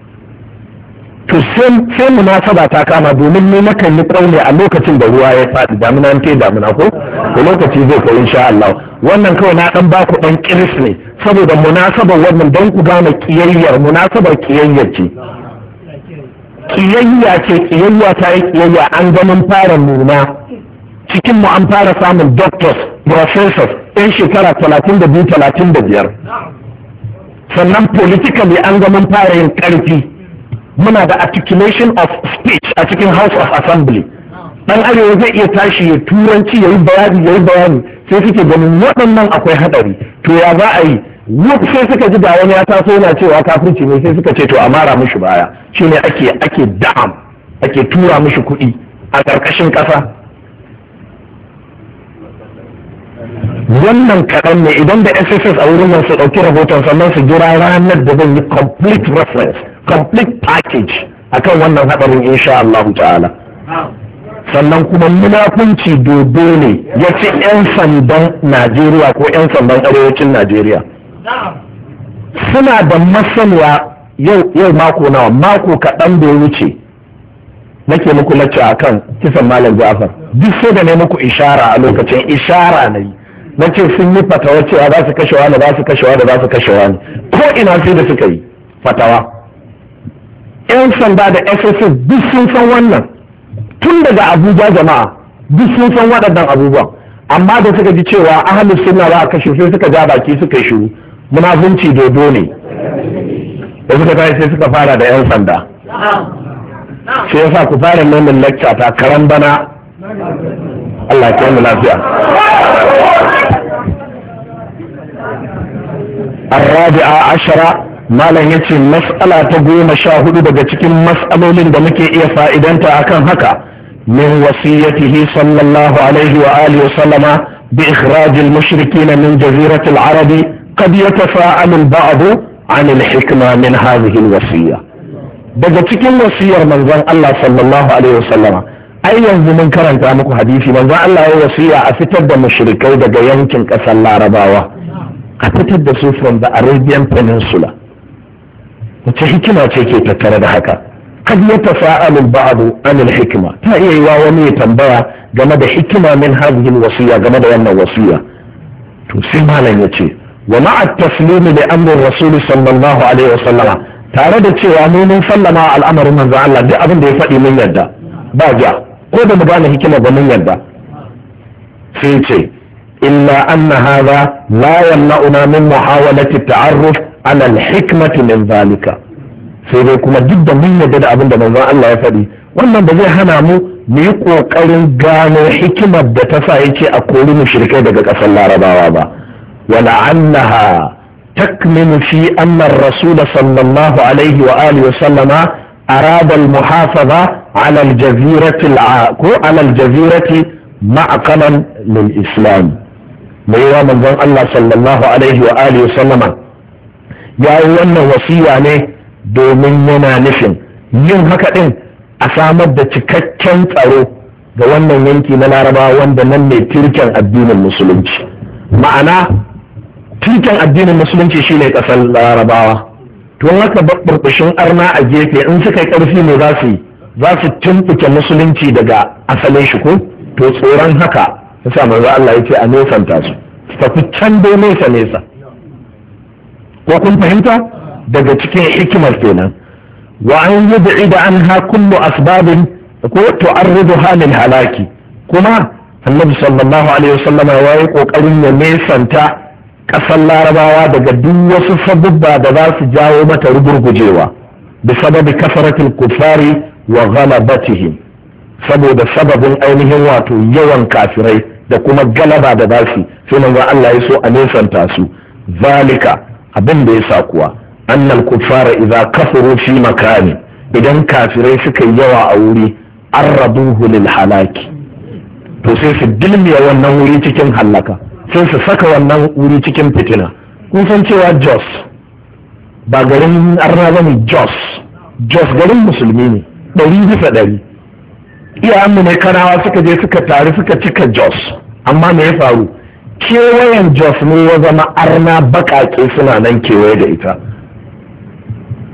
to sai munasaba ta kama domin ni nakan yi ƙaune a lokacin da ruwa ya faɗi damina ta damina ko da lokaci zai kai insha Allah. Wannan kawai na dan baku dan kiris ne saboda munasabar wannan don ku gane kiyayyar munasabar kiyayyar ce kiyayya ce kiyayya ta yi kiyayya an ga mun fara nuna cikin mu an fara samun doctors professors yan shekara talatin da biyu talatin da biyar sannan politically an ga mun fara yin karfi muna da articulation of speech a cikin house of assembly dan arewa zai iya tashi ya turanci ya yi bayani ya yi bayani sai suke ganin waɗannan akwai haɗari to ya za a yi sai suka ji da wani ya taso yana cewa kafirci ne sai suka ce to a mara mishi baya shine ake ake da'am ake tura mishi kuɗi a ƙarƙashin ƙasa. Wannan kaɗan ne idan da S S S a wurin nan su ɗauki rahoton sannan su jira ranar da zan yi complete reference complete package akan wannan haɗarin insha Allah ta'ala. Sannan kuma munafunci dodo ne ya ci 'yan sandan Najeriya ko 'yan sandan arewacin Najeriya suna da masaniya yau mako nawa mako kaɗan da ya wuce nake muku lacce a kan kisan Malam Ja'far duk sai da ne muku ishara a lokacin ishara na yi na ce sun yi fatawa cewa za su kashe wani za su kashe wani za su kashe wani ko ina sai da suka yi fatawa 'yan sanda da S S S duk sun san wannan tun daga Abuja jama'a duk sun san waɗannan abubuwan amma da suka ji cewa ahlus sunna za a kashe sai suka ja baki suka shiru munafunci dodo ne da suka tashi sai suka fara da 'yan sanda sai yasa ku fara nomin lecture ta karan bana Allah ya mu lafiya. الرابعة عشرة malam yace mas'ala ta goma sha hudu daga cikin mas'alolin da muke iya fa'idanta akan haka min wasiyatihi sallallahu alaihi wa alihi wa sallama bi ikhraj al-mushrikeen min jazirat al-arab qad yatafa'alu al-ba'd an al-hikma min hadhihi al-wasiyya. Daga cikin wasiyar manzon Allah sallallahu alaihi wa sallama ai yanzu mun karanta muku hadisi manzon Allah ya wasiya a fitar da mushrikai daga yankin kasar Larabawa a fitar da su from the Arabian Peninsula. wace hikima ce ke tattare da haka kad ya tafa'alu ba'du an al-hikma ta iya yiwa wani ya tambaya game da hikima min hadhihi al-wasiya game da wannan wasiya to sai malam yace wa ma'a at-taslim li amri rasul sallallahu alaihi wa sallama tare da cewa mu mun sallama al'amarin manzo Allah duk abin da ya faɗi mun yarda ba ja ko da mu gane hikima ba mun yarda sai ce illa anna hadha la yamna'una min muhawalati at-ta'arruf ala al-hikmati min zalika sai dai kuma duk da mun yarda da abin da manzon Allah ya faɗi wannan ba zai hana mu mu yi kokarin gano hikimar da ta sa yace a kori mushrikai daga ƙasar Larabawa ba wala annaha takminu fi anna ar-rasul sallallahu alaihi wa alihi wa sallama arada al-muhafaza ala al-jazirati ko ala al-jazirati ma'qalan lil islam mai wa manzon Allah sallallahu alaihi wa alihi wa sallama ya yi wannan wasiya ne domin yana nufin yin haka ɗin a samar da cikakken tsaro ga wannan yanki na Larabawa wanda nan ne tirken addinin musulunci. Ma'ana tirken addinin musulunci shine ƙasar Larabawa to haka burbushin arna a gefe in suka yi ƙarfi ne za su za su tumɓuke musulunci daga asalin shi ko to tsoron haka yasa manzo Allah ya ce a nesanta su su tafi can dai nesa nesa ko kun fahimta daga cikin hikimar kenan wa an yub'ida anha kullu asbabin ko tu'arriduha lil halaki kuma annabi sallallahu alaihi wasallam ya yi kokarin ya nesanta kasar Larabawa daga duk wasu sabubba da za su jawo mata rugurgujewa bi sababi kasaratil kufari wa ghalabatihim saboda sababin ainihin wato yawan kafirai da kuma galaba da zasu sai manzo Allah ya so a nesanta su zalika abin da ya sa kuwa annal kuffara idza kafaru fi makani idan kafirai suka yi yawa a wuri arrabuhu lil halaki to sai su dilmiya wannan wuri cikin halaka sai su saka wannan wuri cikin fitina kun san cewa Jos ba garin arna bane Jos Jos garin musulmi ne ɗari bisa ɗari iyayenmu ne kanawa suka je suka taru suka cika Jos amma me ya faru kewayen Jos ne ya zama arna baƙaƙe suna nan kewaye da ita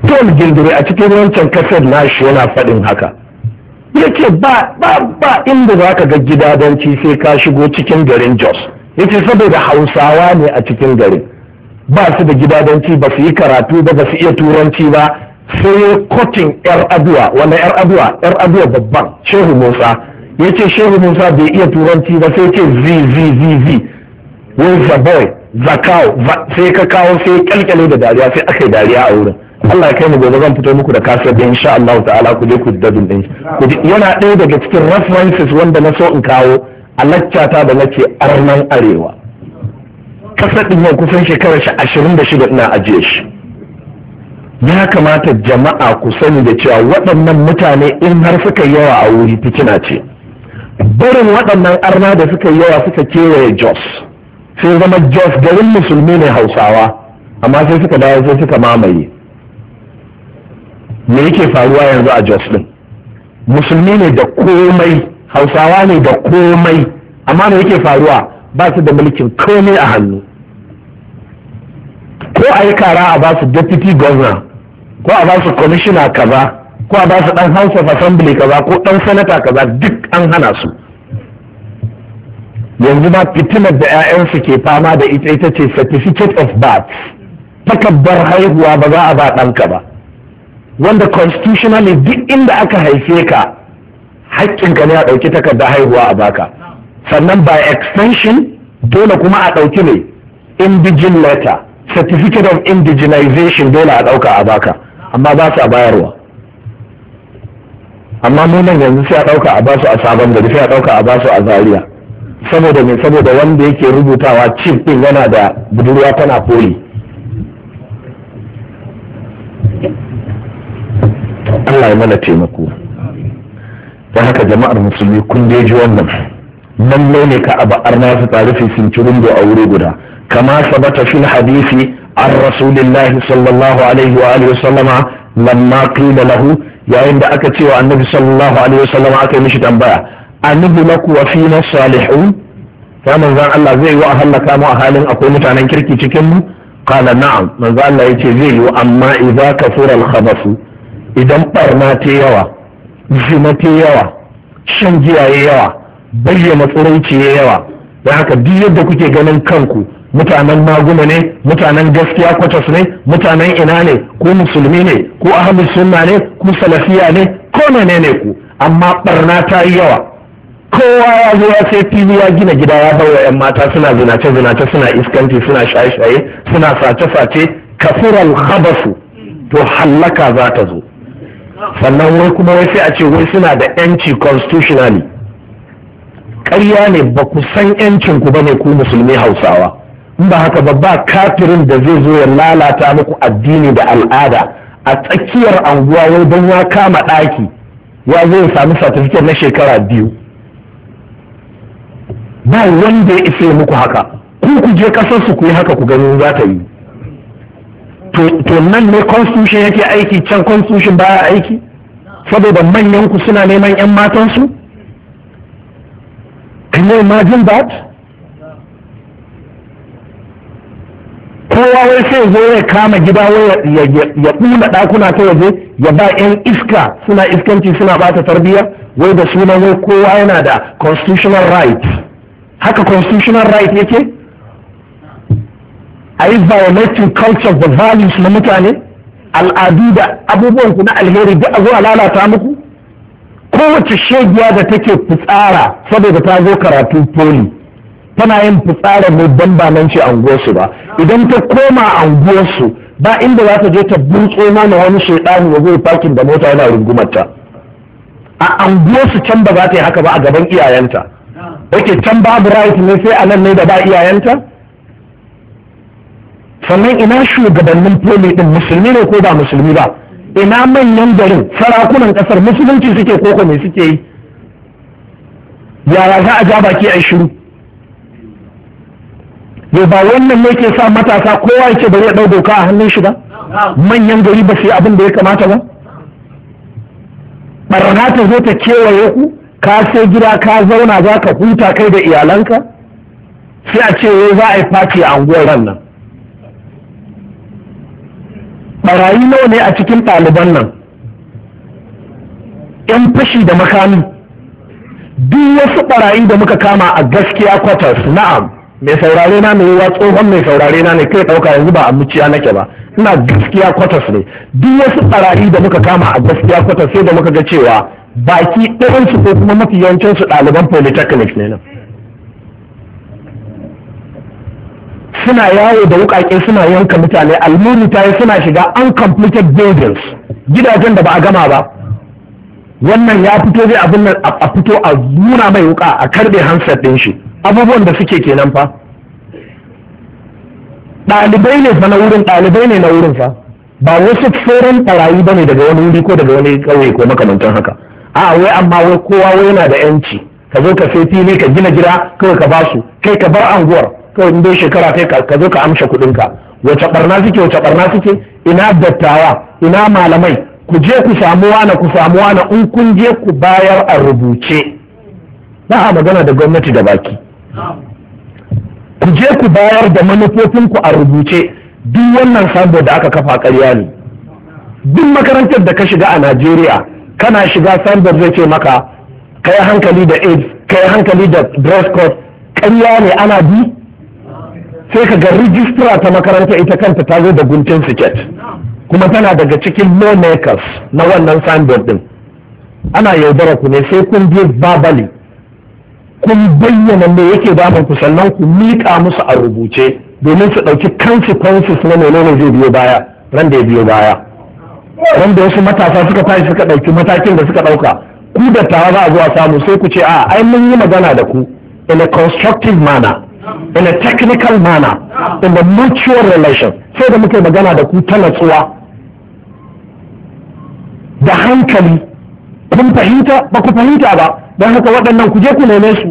Paul Gindiri a cikin wancan kasar nashi yana faɗin haka, yace ba ba ba inda za ka ga gidadanci sai ka shigo cikin garin Jos. Yace saboda Hausawa ne a cikin garin, ba su da gidadanci, ba su yi karatu ba, ba su iya turanci ba, sai kotin yar aduwa, wanda yar aduwa yar aduwa babban Shehu Musa, yace Shehu Musa bai iya turanci ba, sai ce zi zi zi zi wai the boy zakao, sai ka kawo sai kyalkyale da dariya, sai aka yi dariya a wurin. Allah ya kai mu gobe zan fito muku da kasar da insha Allah ta'ala ku je ku dadin din yana ɗaya daga cikin references wanda na so in kawo a laccata da nake arnan arewa. Kasar din yau kusan shekarar shi ashirin da shida ina ajiye shi. Ya kamata jama'a ku sani da cewa waɗannan mutane in har suka yawa a wuri fitina ce. Barin waɗannan arna da suka yawa suka kewaye Jos, sai zama Jos garin musulmi ne Hausawa, amma sai suka dawo sai suka mamaye. Me yake faruwa yanzu a Jos din? Musulmi ne da komai, Hausawa ne da komai, amma me yake faruwa? Ba su da mulkin komai a hannu. Ko a yi kara a ba su deputy governor, ko a ba su commissioner kaza, ko a ba su dan House of Assembly kaza, ko dan senator kaza, duk an hana su. Yanzu ma fitinar da 'ya'yansu ke fama da ita ita ce certificate of birth, takardar haihuwa ba za a ba ɗanka ba, wanda constitutionally duk inda aka haife ka haƙƙinka ne a ɗauki takardar haihuwa a baka. Sannan by extension dole kuma a ɗauki ne indigene letter, certificate of indigenization dole a ɗauka a baka, amma ba su a bayarwa. Amma mu nan yanzu sai a ɗauka a basu a Sabon Gari, sai a ɗauka a basu a Zaria. Saboda me? Saboda wanda yake rubutawa chief ɗin yana da budurwa tana poli. Allah ya mana taimako. Don haka jama'ar musulmi kun dai ji wannan, lallai ne ka aba arna su tarifi sun ci rundo a wuri guda, kama sabata fil hadisi an rasulillahi sallallahu alaihi wa alihi wasallama lamma qila lahu, yayin da aka ce wa annabi sallallahu alaihi wasallama aka yi mishi tambaya, annabi laku wa fina salihun, ya manzan Allah zai yi wa halaka mu a halin akwai mutanen kirki cikin mu? Qala na'am, manzan Allah yace zai yi, amma idza kafura al-khabasu, idan barna ta yawa, zina ta yawa, shan giya ya yawa, bayyana tsiraici ya yawa, don haka duk yadda kuke ganin kanku mutanen maguna ne, mutanen gaskiya kwatas ne, mutanen ina ne, ko musulmi ne, ko ahlus sunna ne, ko salafiya ne, ko menene ne ku, amma barna ta yi yawa, kowa ya zo ya sai fili ya gina gida ya bawa yan mata suna zinace zinace, suna iskanci, suna shaye-shaye, suna sace-sace, kafural khabasu, to hallaka za ta zo. Sannan wai kuma wai sai a ce wai suna da yanci constitutionally. Ƙarya ne, ba ku san yancin ku bane ku musulmi Hausawa. In ba haka ba, ba kafirin da zai zo ya lalata muku addini da al'ada a tsakiyar anguwa wai don ya kama ɗaki ya zo ya sami certificate na shekara biyu. Ba wanda ya isa muku haka, ku ku je ƙasar su ku yi haka ku gani za ta yi. To nan ne constitution yake aiki, can constitution baya aiki, saboda manyan ku suna neman 'yan matansu? Can you imagine that? Kowa wai sai zo ya kama gida wai ya ɓula ɗakuna ta waje ya ba 'yan iska suna iskanci suna bata tarbiyya, wai da sunan wai kowa yana da constitutional right. Haka constitutional right yake? A yi violating culture da values na mutane, al'adu da abubuwan ku na alheri duk a zo a lalata muku? Kowace shegiya da take fitsara saboda ta zo karatu poli tana yin fitsara ne don ba nan ce anguwarsu ba, idan ta koma anguwarsu ba inda za ta je ta burtso mana wani shaidani ya zai fakin da mota yana rungumarta. A anguwarsu can ba za ta yi haka ba a gaban iyayenta. Ok, can babu right ne sai a nan ne da ba iyayenta? Sannan ina shugabannin poli din musulmi ne ko ba musulmi ba? Ina manyan garin sarakunan kasar musulunci suke koko me suke yi? Yaya za a ja baki a shiru? Yau ba wannan ne ke sa matasa kowa yake bari ya ɗau doka a hannun shi ba? Manyan gari ba su yi abin da ya kamata ba? Barna ta zo ta kewaye ku, ka sai gida ka zauna za ka huta kai da iyalanka? Sai a ce wai za a yi fati a unguwar ran nan. barayi nawa ne a cikin ɗaliban nan, yan fashi da makami, duk wasu barayi da muka kama a gaskiya quarters. Na'am, mai saurare na mai yiwa tsohon mai saurare na ne kai ɗauka yanzu ba a muciya nake ba, ina gaskiya quarters ne. Duk wasu barayi da muka kama a gaskiya quarters sai da muka ga cewa baki ɗayansu ko kuma mafi yawancinsu ɗaliban polytechnic ne nan, suna yawo da wukake suna yanka mutane, almuri ta yi suna shiga uncompleted buildings, gidajen da ba a gama ba. Wannan ya fito zai abin nan a fito a nuna mai wuka a karbe handset ɗin shi, abubuwan da suke kenan fa. Ɗalibai ne fa na wurin, ɗalibai ne na wurin fa, ba wasu sauran ɓarayi ba ne daga wani wuri ko daga wani ƙauye ko makamantan haka. A wai amma wai kowa wai yana da yanci, ka zo ka sai fili ka gina gida kawai ka basu, kai ka bar anguwar kawai in dai shekara kai ka zo ka amsha kuɗinka. Wace barna suke, wace barna suke, ina dattawa, ina malamai, ku je ku samu wani, ku samu wani, in kun je ku bayar a rubuce. Ba a magana da gwamnati da baki, ku je ku bayar da manufofinku a rubuce. Duk wannan sabo da aka kafa ƙarya ne. Duk makarantar da ka shiga a Najeriya, kana shiga sandar zai ce maka kai hankali da AIDS, kai hankali da dress code. Ƙarya ne, ana bi. Sai ka ga rijistra ta makaranta ita kanta ta zo da guntun siket, kuma tana daga cikin lawmakers na wannan signboard din. Ana yaudara ku ne, sai kun je babali kun bayyana me yake damun ku, sannan ku miƙa musu a rubuce domin su ɗauki consequences na menene zai biyo baya ran da ya biyo baya. Ran da wasu matasa suka tashi suka ɗauki matakin da suka ɗauka, ku da tawa za a zo a samu, sai ku ce a ai mun yi magana da ku in a constructive manner, in a technical manner, in a mutual relation. Sai da muke magana da ku ta natsuwa da hankali, kun fahimta ba ku fahimta ba, don haka waɗannan ku je ku neme su.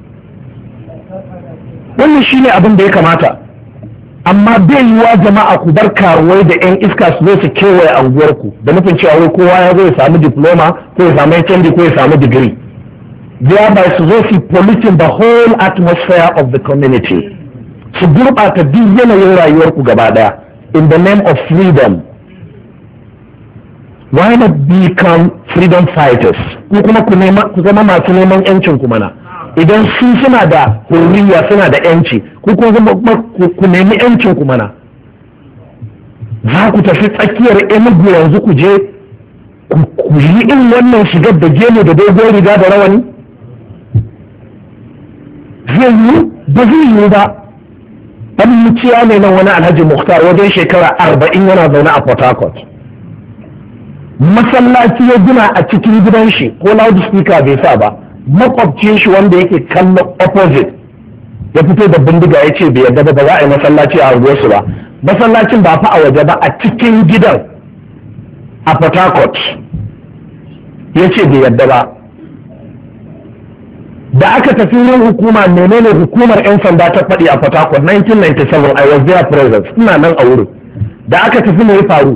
Wannan shine abin da ya kamata. Amma bai yiwa jama'a ku bar karuwai da yan iska su zo su kewaye anguwarku da nufin cewa wai kowa ya zo ya samu diploma ko ya samu H N D ko ya samu degree, thereby su zo su polluting the whole atmosphere of the community, su gurɓata duk yanayin rayuwarku gaba ɗaya in the name of freedom. Why not become freedom fighters? Ku kuma ku zama masu neman yancin ku mana. Idan su suna da hurriya, suna da yanci, ku kuma ku nemi yancin ku mana. Za ku tafi tsakiyar Enugu yanzu ku je ku yi in wannan shigar da gemu da dogon riga da rawani? Zai yi? Ba zai yi ba. Ɗan muciya ne nan wani Alhaji Mukhtar wajen shekara arba'in yana zaune a Port Harcourt. Masallaci ya gina a cikin gidan shi ko loudspeaker bai sa ba, makwabcin shi wanda yake kallon opposite ya fito da bindiga ya ce bai yadda ba za a yi masallaci a unguwarsu ba. Masallacin ba fa a waje ba, a cikin gidan a Port Harcourt ya ce bai yadda ba. Da aka tafi wurin hukuma, menene hukumar 'yan sanda ta faɗi a Port Harcourt nineteen ninety-seven, I was there present, ina nan a wurin. Da aka tafi me ya faru?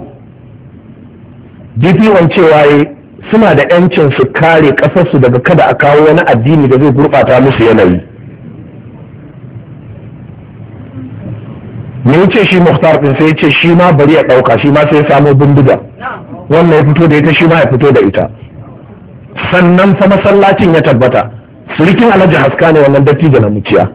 D P O cewa suna da yancin su kare kasarsu daga kada a kawo wani addini da zai gurɓata musu yanayi. Me yace shi Mukhtar din sai yace shi ma bari ya ɗauka, shi ma sai ya samu bindiga, wannan ya fito da ita, shi ma ya fito da ita. Sannan fa masallacin ya tabbata, surikin Alhaji Haska ne wannan dattijo na muciya.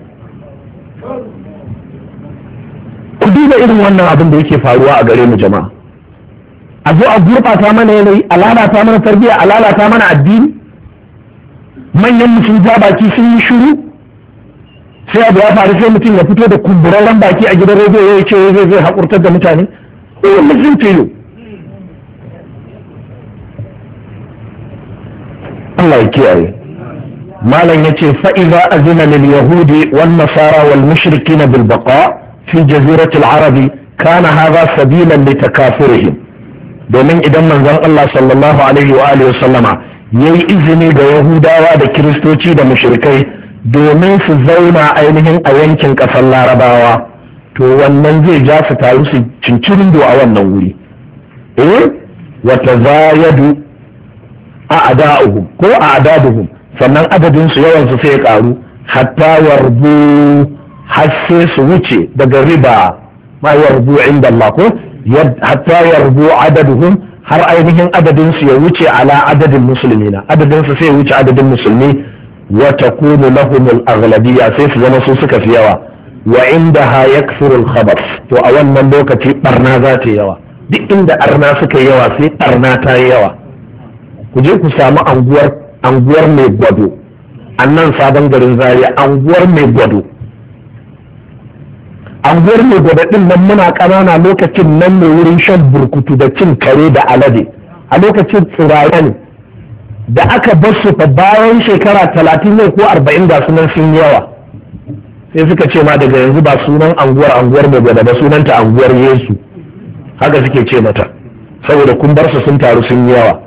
Ku duba irin wannan abin da yake faruwa a gare mu jama'a. A zo a gurɓata mana yanayi, a lalata mana tarbiyya, a lalata mana addini. Manyan mutum ja baki sun yi shiru, sai abu ya faru sai mutum ya fito da kumburarren baki a gidan rediyo ya ce zai zai haƙurtar da mutane. Ɗaya mutum fiyo. Allah ya kiyaye. Malam ya ce fa'iza azina lil yahudi wan nasara wal mushrikina bil baqa fi jaziratil arabi kana hadha sabilan li takafurihim. Domin idan manzon Allah sallallahu alaihi wa alihi sallama yayi izini ga Yahudawa da Kiristoci da mushrikai domin su zauna ainihin a yankin ƙasar Larabawa, to wannan zai ja su taru su cincirindo a wannan wuri. Eh, wa tazayadu a'da'uhum ko a'daduhum, sannan adadin su yawan su sai ya karu hatta warbu har sai su wuce daga riba ma yarbu inda Allah ko hatta yarbu adaduhum har ainihin adadin su ya wuce ala adadin musulmina, adadin su sai ya wuce adadin musulmi, wa takunu lahumul aghlabiyya sai su zama su suka fi yawa, wa indaha yakthuru al-khabath, to a wannan lokaci barna za ta yawa. Duk inda arna suka yawa sai barna ta yi yawa. Ku je ku samu anguwar anguwar mai gwado, annan sabon garin Zaria, anguwar mai gwado, anguwar mai gwado din nan muna ƙanana lokacin nan ne wurin shan burkutu da cin kare da alade, a lokacin tsiraya ne. Da aka bar su fa bayan shekara talatin ne ko arba'in da sunan sun yawa, sai suka ce ma daga yanzu ba sunan anguwar anguwar mai gwada ba, sunanta anguwar Yesu, haka suke ce mata, saboda kun bar su sun taru sun yawa.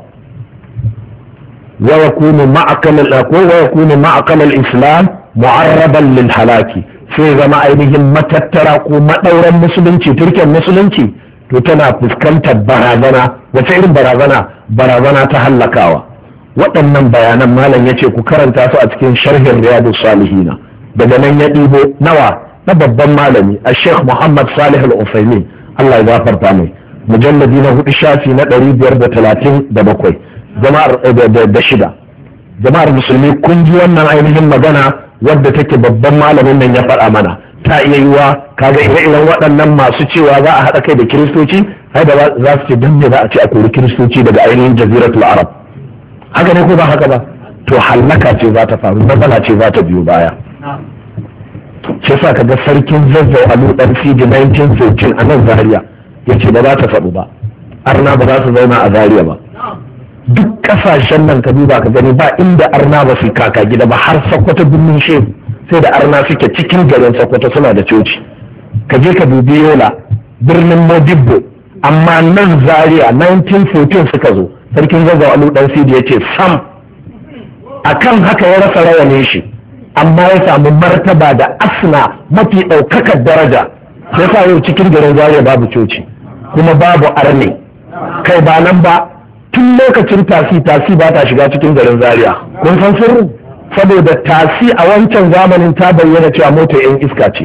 wa yakunu ma'aqal ko wa yakunu ma'aqal al-islam mu'arraban lil halaki, sai zama ainihin matattara ko madauran musulunci, turken musulunci to tana fuskantar barazana. Wace irin barazana? Barazana ta hallakawa. Waɗannan bayanan malam ya ce ku karanta su a cikin sharhin riyadu salihina. Daga nan ya ɗibo nawa na babban malami a sheikh muhammad salih al-usaimin, Allah ya gafarta mai, mujalladi na hudu shafi na ɗari biyar da talatin da bakwai jama'ar da shida. Jama'ar musulmi kun ji wannan ainihin magana wadda take babban malamin nan ya faɗa mana. Ta iya yiwa kaga ire-iren waɗannan masu cewa za a haɗa kai da kiristoci, hai da za su ce dan me za a ce a kori kiristoci daga ainihin jaziratul arab. Haka ne ko ba haka ba? To hallaka ce za ta faru, matsala ce za ta biyo baya. Shi sa kaga sarkin zazzau a luɗar fiji nineteen fourteen a nan Zaria ya ce ba za ta faɗu ba, arna ba za su zauna a Zaria ba. Duk ƙasashen nan ka duba ka gani ba inda arna ba su kaka gida ba, har Sokoto birnin Shehu sai da arna suke cikin garin Sokoto suna da coci. Ka je ka dubi Yola birnin Modibbo, amma nan Zaria nineteen fourteen suka zo. Sarkin zazzau alu dan sidi ya ce sam, akan haka ya rasa rawanin shi, amma ya samu martaba da asna mafi ɗaukakar daraja. Sai sa yau cikin garin Zaria babu coci kuma babu arne. Kai ba nan ba, tun lokacin tasi tasi ba ta shiga cikin garin Zaria. Kun san sirri? Saboda tasi a wancan zamanin ta bayyana cewa mota yan iska ce.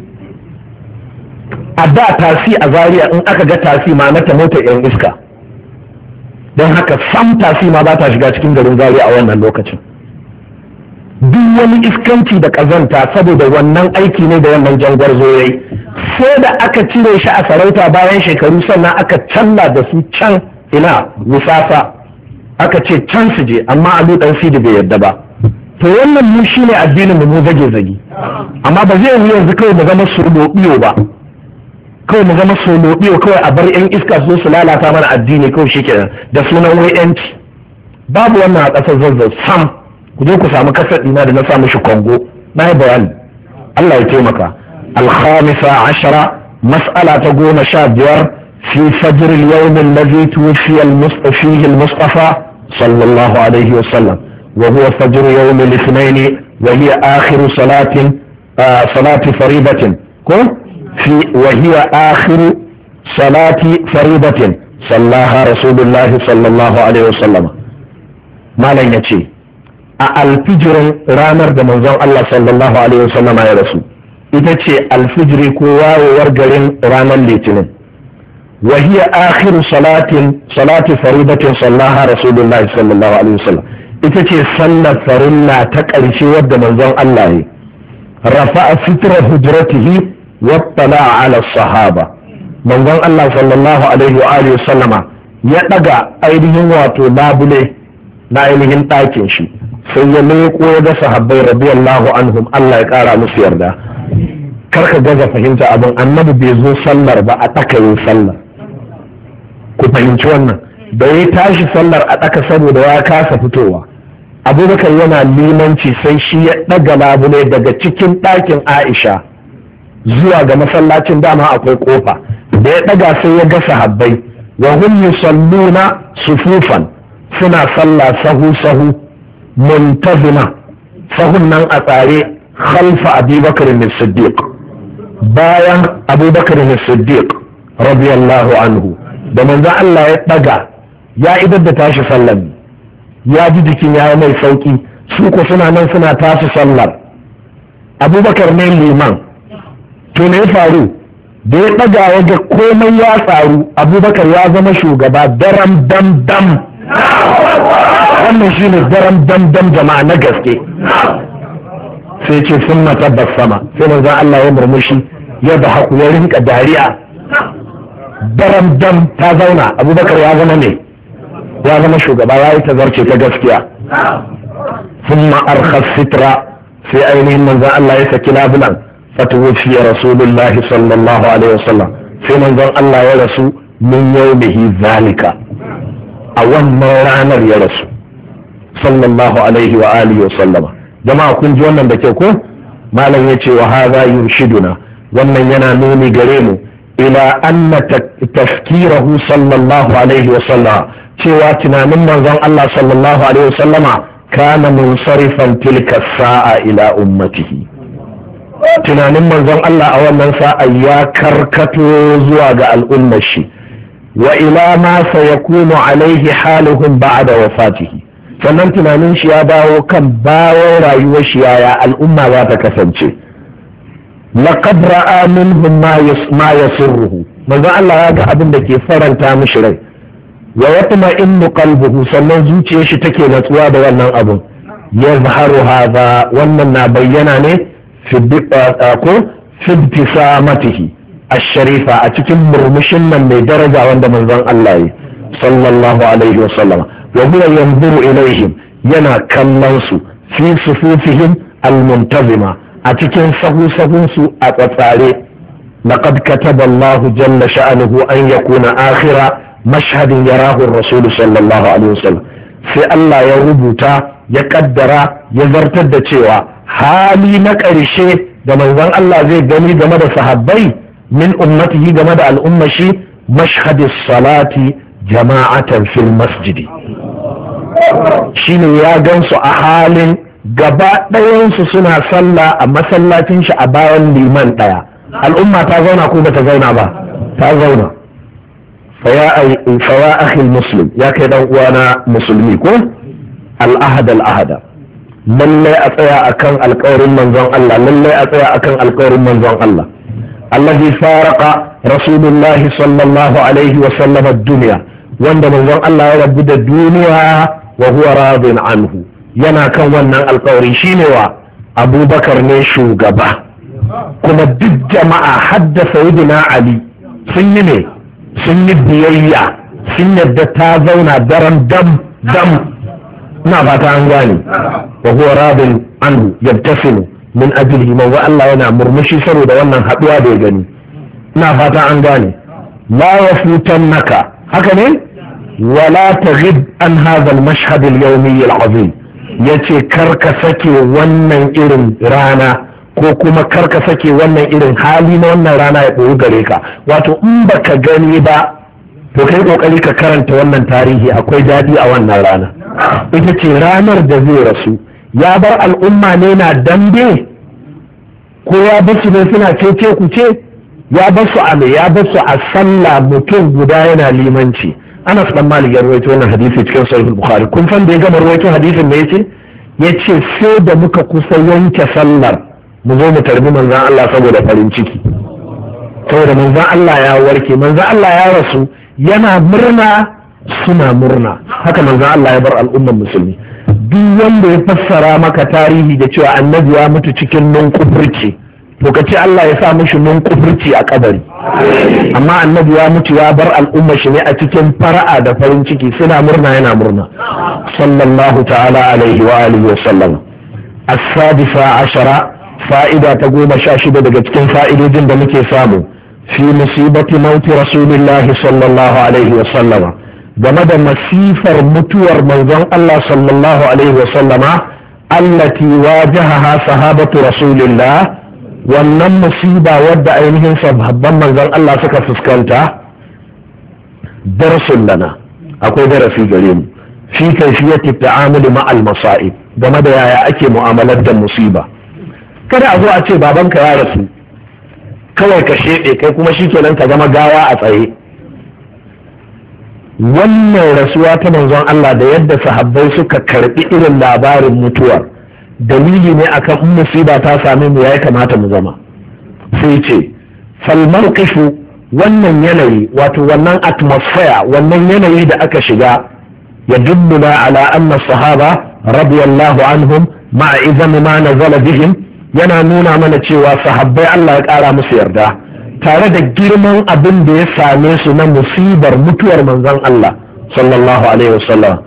A da tasi a Zaria in aka ga tasi ma na ta mota yan iska. Don haka sam tasi ma ba ta shiga cikin garin Zaria a wannan lokacin. Duk wani iskanci da ƙazanta saboda wannan aiki ne da wannan jangwarzo ya yi, sai da aka cire shi a sarauta bayan shekaru sannan aka canza da su can ina wusasa, aka ce can su je, amma alu dan sidi bai yarda ba. To wannan mu shine addinin mu zage zage, amma ba zai yi yanzu kawai mu zama solobiyo ba, kawai mu zama solobiyo kawai a bar yan iska su su lalata mana addini kawai shikenan da sunan wai yanci. Babu wannan a ƙasar zazzau sam. Ku je ku samu kasar ɗina da na sa mishi kongo na yi bayani. Allah ya taimaka. Alhamisa ashara, mas'ala ta goma sha biyar, fi fajr al-yawm alladhi tuwfiya al-mustafihi al-mustafa sallallahu alaihi wa sallam, wa huwa fajr yawm al-ithnain wa hiya akhir salatin salati faridatin ko fi wa hiya akhir salati faridatin sallaha rasulullah sallallahu alaihi wa sallam. Malam yace a alfijirin ranar da manzon Allah sallallahu alaihi wasallama ya rasu, ita ce alfijiri ko wayewar garin ranar litinin. wa hiya akhiru salatin salati faridatin sallaha rasulullah sallallahu alaihi wasallam, ita ce sallar farilla ta ƙarshe wadda manzon Allah ya rafa'a fitra hujratihi wa tala'a ala sahaba. Manzon Allah sallallahu alaihi wa alihi wasallama ya daga ainihin wato labule na ainihin ɗakin shi, sai ya leƙo ya ga sahabbai radiyallahu anhum, Allah ya ƙara musu yarda. Karka gaza fahimta abin, annabi bai zo sallar ba a ɗaka yin sallar. Ku fahimci wannan, da ya tashi sallar a ɗaka saboda ya kasa fitowa. Abubakar yana limanci sai shi ya ɗaga labule daga cikin ɗakin Aisha zuwa ga masallacin, dama akwai ƙofa. Da ya ɗaga sai ya ga sahabbai wa hum yusalluna sufufan, suna sallah sahu sahu muntazima, sahun nan a tsare khalfa abubakar ne siddiq, bayan abubakar ne siddiq radiyallahu anhu. Da manzo Allah ya daga ya idar da tashi sallar, ya ji jikin ya mai sauki, su ko suna nan suna tashi sallar. Abubakar ne liman. To me ya faru? da ya ɗaga waje komai ya faru, abubakar ya zama shugaba daram dam dam. Wannan shi ne daram dam dam jama'a na gaske. Sai ce sun matabbas sama, sai manzon Allah ya murmushi ya da haku ya rinka dariya. Daram dam ta zauna, abubakar ya zama ne ya zama shugaba, ya yi tazarce ta gaskiya. Sun ma'arkar sitra, sai ainihin manzon Allah ya saki labulan. فتوفي رسول الله صلى الله عليه وسلم في منظر الله يرسو من يومه ذلك أولا رانا يرسو صلى الله عليه وآله وسلم جماعة كن جوانا بكيكو ما لن يتي وهذا يرشدنا ومن يناموني قريمو إلى أن تفكيره صلى الله عليه وسلم شواتنا من منظر الله صلى الله عليه وسلم كان منصرفا تلك الساعة إلى أمته. Tunanin manzon Allah a wannan sa'a ya karkato zuwa ga al'ummar shi wa ila ma sayakunu alaihi haluhum ba'da wafatihi, sannan tunanin shi ya dawo kan bayan rayuwar shi yaya al'umma za ta kasance. laqad ra'a minhum ma yasurruhu, manzon Allah ya ga abin da ke faranta mishi rai, wa yatma'innu qalbuhu, sannan zuciyar shi take natsuwa da wannan abun. yazharu hadha, wannan na bayyana ne fi ibtisamatihi ash-sharifa, a cikin murmushin nan mai daraja wanda manzon Allah yi sallallahu alaihi wa sallama, wa huwa yanzuru ilaihim, yana kallon su fi sufufihim al-muntazima, a cikin sahu sahun su a tsatsare. laqad kataba Allah jalla sha'nuhu an yakuna akhira mashhadin yarahu ar-rasul sallallahu alaihi wa sallam, sai Allah ya rubuta, ya kaddara, ya zartar da cewa hali na ƙarshe da manzon Allah zai gani game da sahabbai min ummatihi game da al'umma shi, mashhadis salati jama'atan fil masjidi, shine ya gansu a halin gaba ɗayansu suna sallah a masallacin shi a bayan liman ɗaya. Al'umma ta zauna ko bata zauna ba? Ta zauna. Faya akhil muslim, ya kai dan uwana musulmi ko al-ahad al-ahada, lallai a tsaya akan alƙawarin manzon Allah, lallai a tsaya akan alƙawarin manzon Allah. Allazi faraqa Rasulullah sallallahu alaihi wa sallam ad-dunya, wanda manzon Allah ya rabu da duniya wa huwa radin anhu, yana kan wannan alƙawari. Shine wa Abubakar ne shugaba, kuma duk jama'a hadda sayyidina Ali sun yi ne sun yi biyayya, sun yadda ta zauna daren dam dam. ina fata an gane. wa huwa radin anhu yabtasimu min ajlihi, manzo Allah yana murmushi saboda wannan haduwa da ya gani. ina fata an gane. la yafutannaka, haka ne, wala taghib an hadha al-mashhad al-yawmi al-azim, yace karka sake wannan irin rana, ko kuma karka sake wannan irin hali na wannan rana ya koyi gare ka. Wato in baka gani ba to kai kokari ka karanta wannan tarihi, akwai dadi a wannan rana. Ita ce ranar da zai rasu, ya bar al'umma ne na dambe, ko ya basu ne suna cece ku ce, ya basu a ya basu a sallah mutum guda yana limanci. Anas dan Malik ya rawaito wannan hadisi cikin Sahih Bukhari. Kun san da ya gama rawaito hadisin da yace yace sai da muka kusa yanke sallar mu zo mu tarbi manzon Allah saboda farin ciki, saboda manzon Allah ya warke, manzon Allah ya rasu, yana murna suna murna. Haka manzon Allah ya bar al'ummar musulmi. Duk wanda ya fassara maka tarihi da cewa annabi ya mutu cikin nun kufurci, to ka ce Allah ya sa mishi nun kufurci a kabari. Amma annabi ya mutu ya bar al'ummar shi ne a cikin fara'a da farin ciki, suna murna yana murna. Sallallahu ta'ala alaihi wa alihi wa sallam. As-sadisa ashara, fa'ida ta goma sha shida daga cikin fa'idojin da muke samu fi musibati mauti rasulillahi sallallahu alaihi wa sallama, game da masifar mutuwar manzon Allah sallallahu alaihi wa sallama, allati wajahaha sahabatu rasulillah, wannan musiba wadda ainihin sahabban manzon Allah suka fuskanta. darsun lana, akwai darasi gare mu fi kayfiyati ta'amuli ma'al masa'ib, game da yaya ake mu'amalar da musiba. Kada a zo a ce babanka ya rasu kawai ka shede kai kuma shikenan ka zama gawa a tsaye. Wannan rasuwa ta manzon Allah da yadda sahabbai suka karbi irin labarin mutuwar, dalili ne akan in musiba ta same mu ya kamata mu zama. Sai ce falmarkifu wannan yanayi wato wannan atmosphere wannan yanayi da aka shiga ya dubbuna ala anna sahaba radiyallahu anhum ma'a izami ma nazala bihim yana nuna mana cewa sahabbai Allah ya kara musu yarda tare da girman abin da ya same su na musibar mutuwar manzon Allah sallallahu alaihi wasallam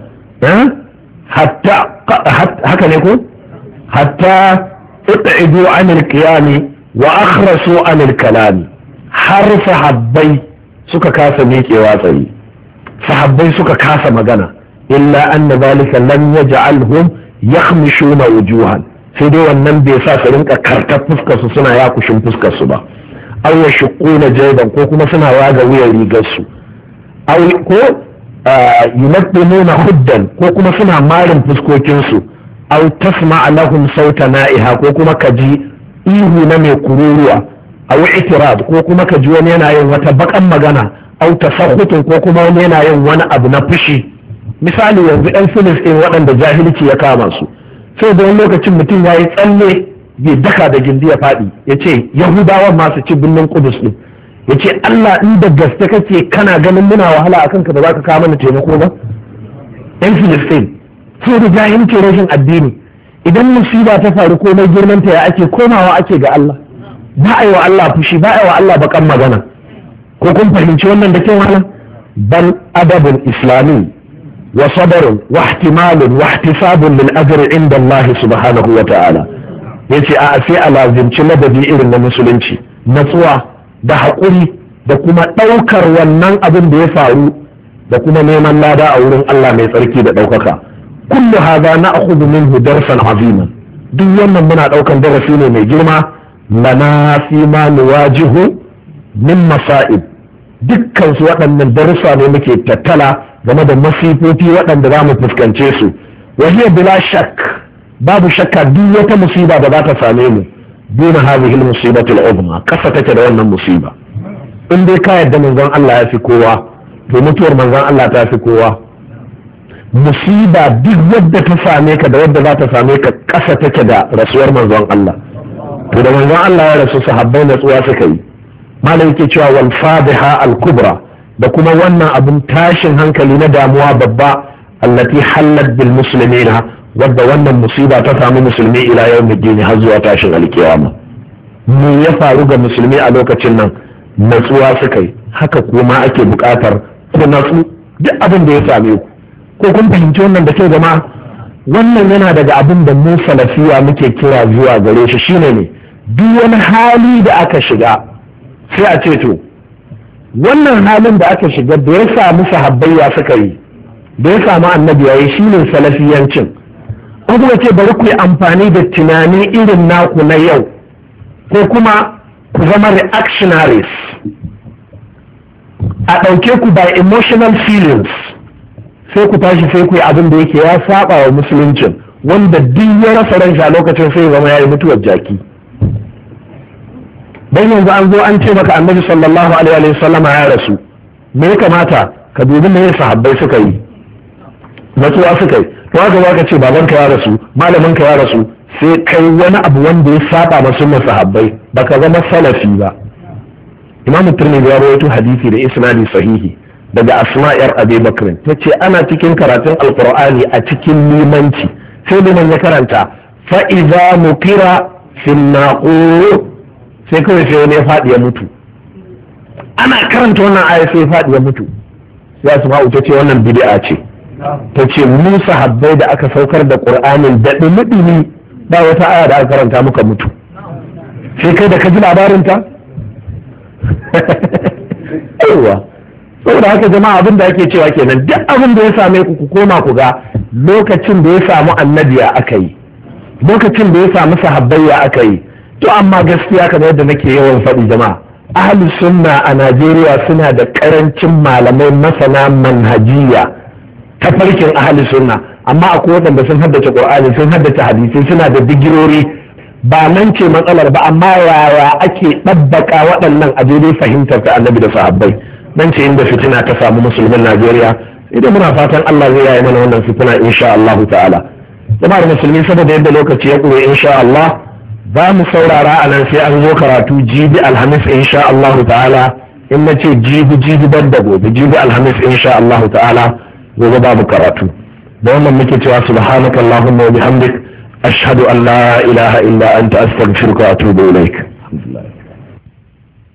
hatta haka ne ko hatta iqidu anil qiyami wa akhrasu anil kalami har sahabbai suka kasa miƙewa tsaye sahabbai suka kasa magana illa anna zalika lam yaj'alhum yakhmishuna wujuhan sai dai wannan bai sa su rinka kartar fuskar su suna yakushin fuskar su ba aw yashquna jayban ko kuma suna waga wuyan rigar su aw ko yunaddimuna huddan ko kuma suna marin fuskokin su aw tasma' lahum sauta na'iha ko kuma kaji ihu na mai kururuwa aw itirad ko kuma kaji wani yana yin wata bakan magana aw tasakhutun ko kuma wani yana yin wani abu na fushi misali yanzu ɗan filistin waɗanda jahilci ya kama su sai da wani lokacin mutum ya yi tsalle bai daka da gindi ya faɗi ya ce yahudawan masu ci birnin kudus ɗin ya ce Allah in da gaske kake kana ganin muna wahala a kanka da za ka kawo mana taimako ba yan filistin sai da jahilci rashin addini idan musiba ta faru komai girmanta ya ake komawa ake ga Allah ba a yi wa Allah fushi ba a yi wa Allah bakan magana ko kun fahimci wannan da kyau wannan bal adabul islami wa sabrun wa ihtimalun wa ihtisabun lil ajri inda Allah subhanahu wa ta'ala yace a sai a lazimci ladabi irin na musulunci natsuwa da haƙuri da kuma ɗaukar wannan abin da ya faru da kuma neman lada a wurin Allah mai tsarki da ɗaukaka kullu hadha na'khudhu minhu darsan azima duk wannan muna ɗaukan darasi ne mai girma lana fi ma nuwajihu min masa'ib dukkan su waɗannan darussa ne muke tattala game da masifofi waɗanda za mu fuskance su wahiya bila shak babu shakka duk wata musiba da za ta same mu duna hadhihi al-musibati al-uzma kasa take da wannan musiba in dai ka yarda manzon Allah ya fi kowa to mutuwar manzon Allah ta fi kowa musiba duk wadda ta same ka da wadda za ta same ka kasa take da rasuwar manzon Allah to da manzon Allah ya rasu sahabbai natsuwa suka yi malam yake cewa wal fadiha al-kubra da kuma wannan abin tashin hankali na damuwa babba allati hallat bil muslimina wadda wannan musiba ta samu musulmi ila yawmiddin har zuwa tashin alkiyama me ya faru ga musulmi a lokacin nan natsuwa suka yi haka kuma ake buƙatar ku natsu duk abin da ya same ku ko kun fahimci wannan da ke jama'a wannan yana daga abin da mu salafiya muke kira zuwa gare shi shine ne duk wani hali da aka shiga sai a ce to wannan halin da aka shiga da ya samu sahabbayya suka yi da ya samu annabi yayi shine salafiyancin ko kuma ce bari ku yi amfani da tunani irin naku na yau ko kuma ku zama reactionaries a ɗauke ku by emotional feelings sai ku tashi sai ku yi abin da yake ya saba wa musuluncin wanda duk ya rasa ran a lokacin sai zama ya yi mutuwar jaki dan yanzu an zo an ce maka annabi sallallahu alaihi wa sallam ya rasu me ya kamata ka dubi me sahabbai suka yi natsuwa suka yi to haka za ka ce babanka ya rasu malaminka ya rasu sai kai wani abu wanda ya saba ma sunnar sahabbai baka zama salafi ba imam tirmidhi ya rawaito hadisi da isnadi sahihi daga asma yar abi bakr tace ana cikin karatun alqur'ani a cikin limanci sai liman ya karanta fa idza nukira fil naqur sai kawai sai wani ya faɗi ya mutu ana karanta wannan aya sai ya faɗi ya mutu sai asma'u ta ce wannan bid'a ce ta ce mu sahabbai da aka saukar da qur'anin da dumi ba wata aya da aka karanta muka mutu sai kai da ka ji labarin ta aiwa saboda haka jama'a abin da ake cewa kenan duk abin da ya same ku ku koma ku ga lokacin da ya samu annabiya aka yi lokacin da ya samu sahabbai aka yi to amma gaskiya kamar yadda nake yawan faɗi jama'a ahli sunna a Najeriya suna da karancin malamai masana manhajiya ta farkin ahli sunna amma akwai waɗanda sun haddace Qur'ani sun haddace hadisi suna da digirori ba nan ce matsalar ba amma yaya ake ɗabbaka waɗannan a daidai fahimtar ta annabi da sahabbai nan ce inda fitina ta samu musulmin Najeriya idan muna fatan Allah zai yaye mana wannan fitina insha Allah ta'ala jama'ar musulmi saboda yadda lokaci ya ƙure insha Allah za mu saurara a nan sai an zo karatu jibi alhamis insha Allah ta'ala. in na ce jibi jibi ban da gobe jibi alhamis insha Allah ta'ala gobe babu karatu. da wannan muke cewa subhanaka allahumma wa bihamdik ashhadu an la ilaha illa anta astaghfiruka wa atubu ilaik.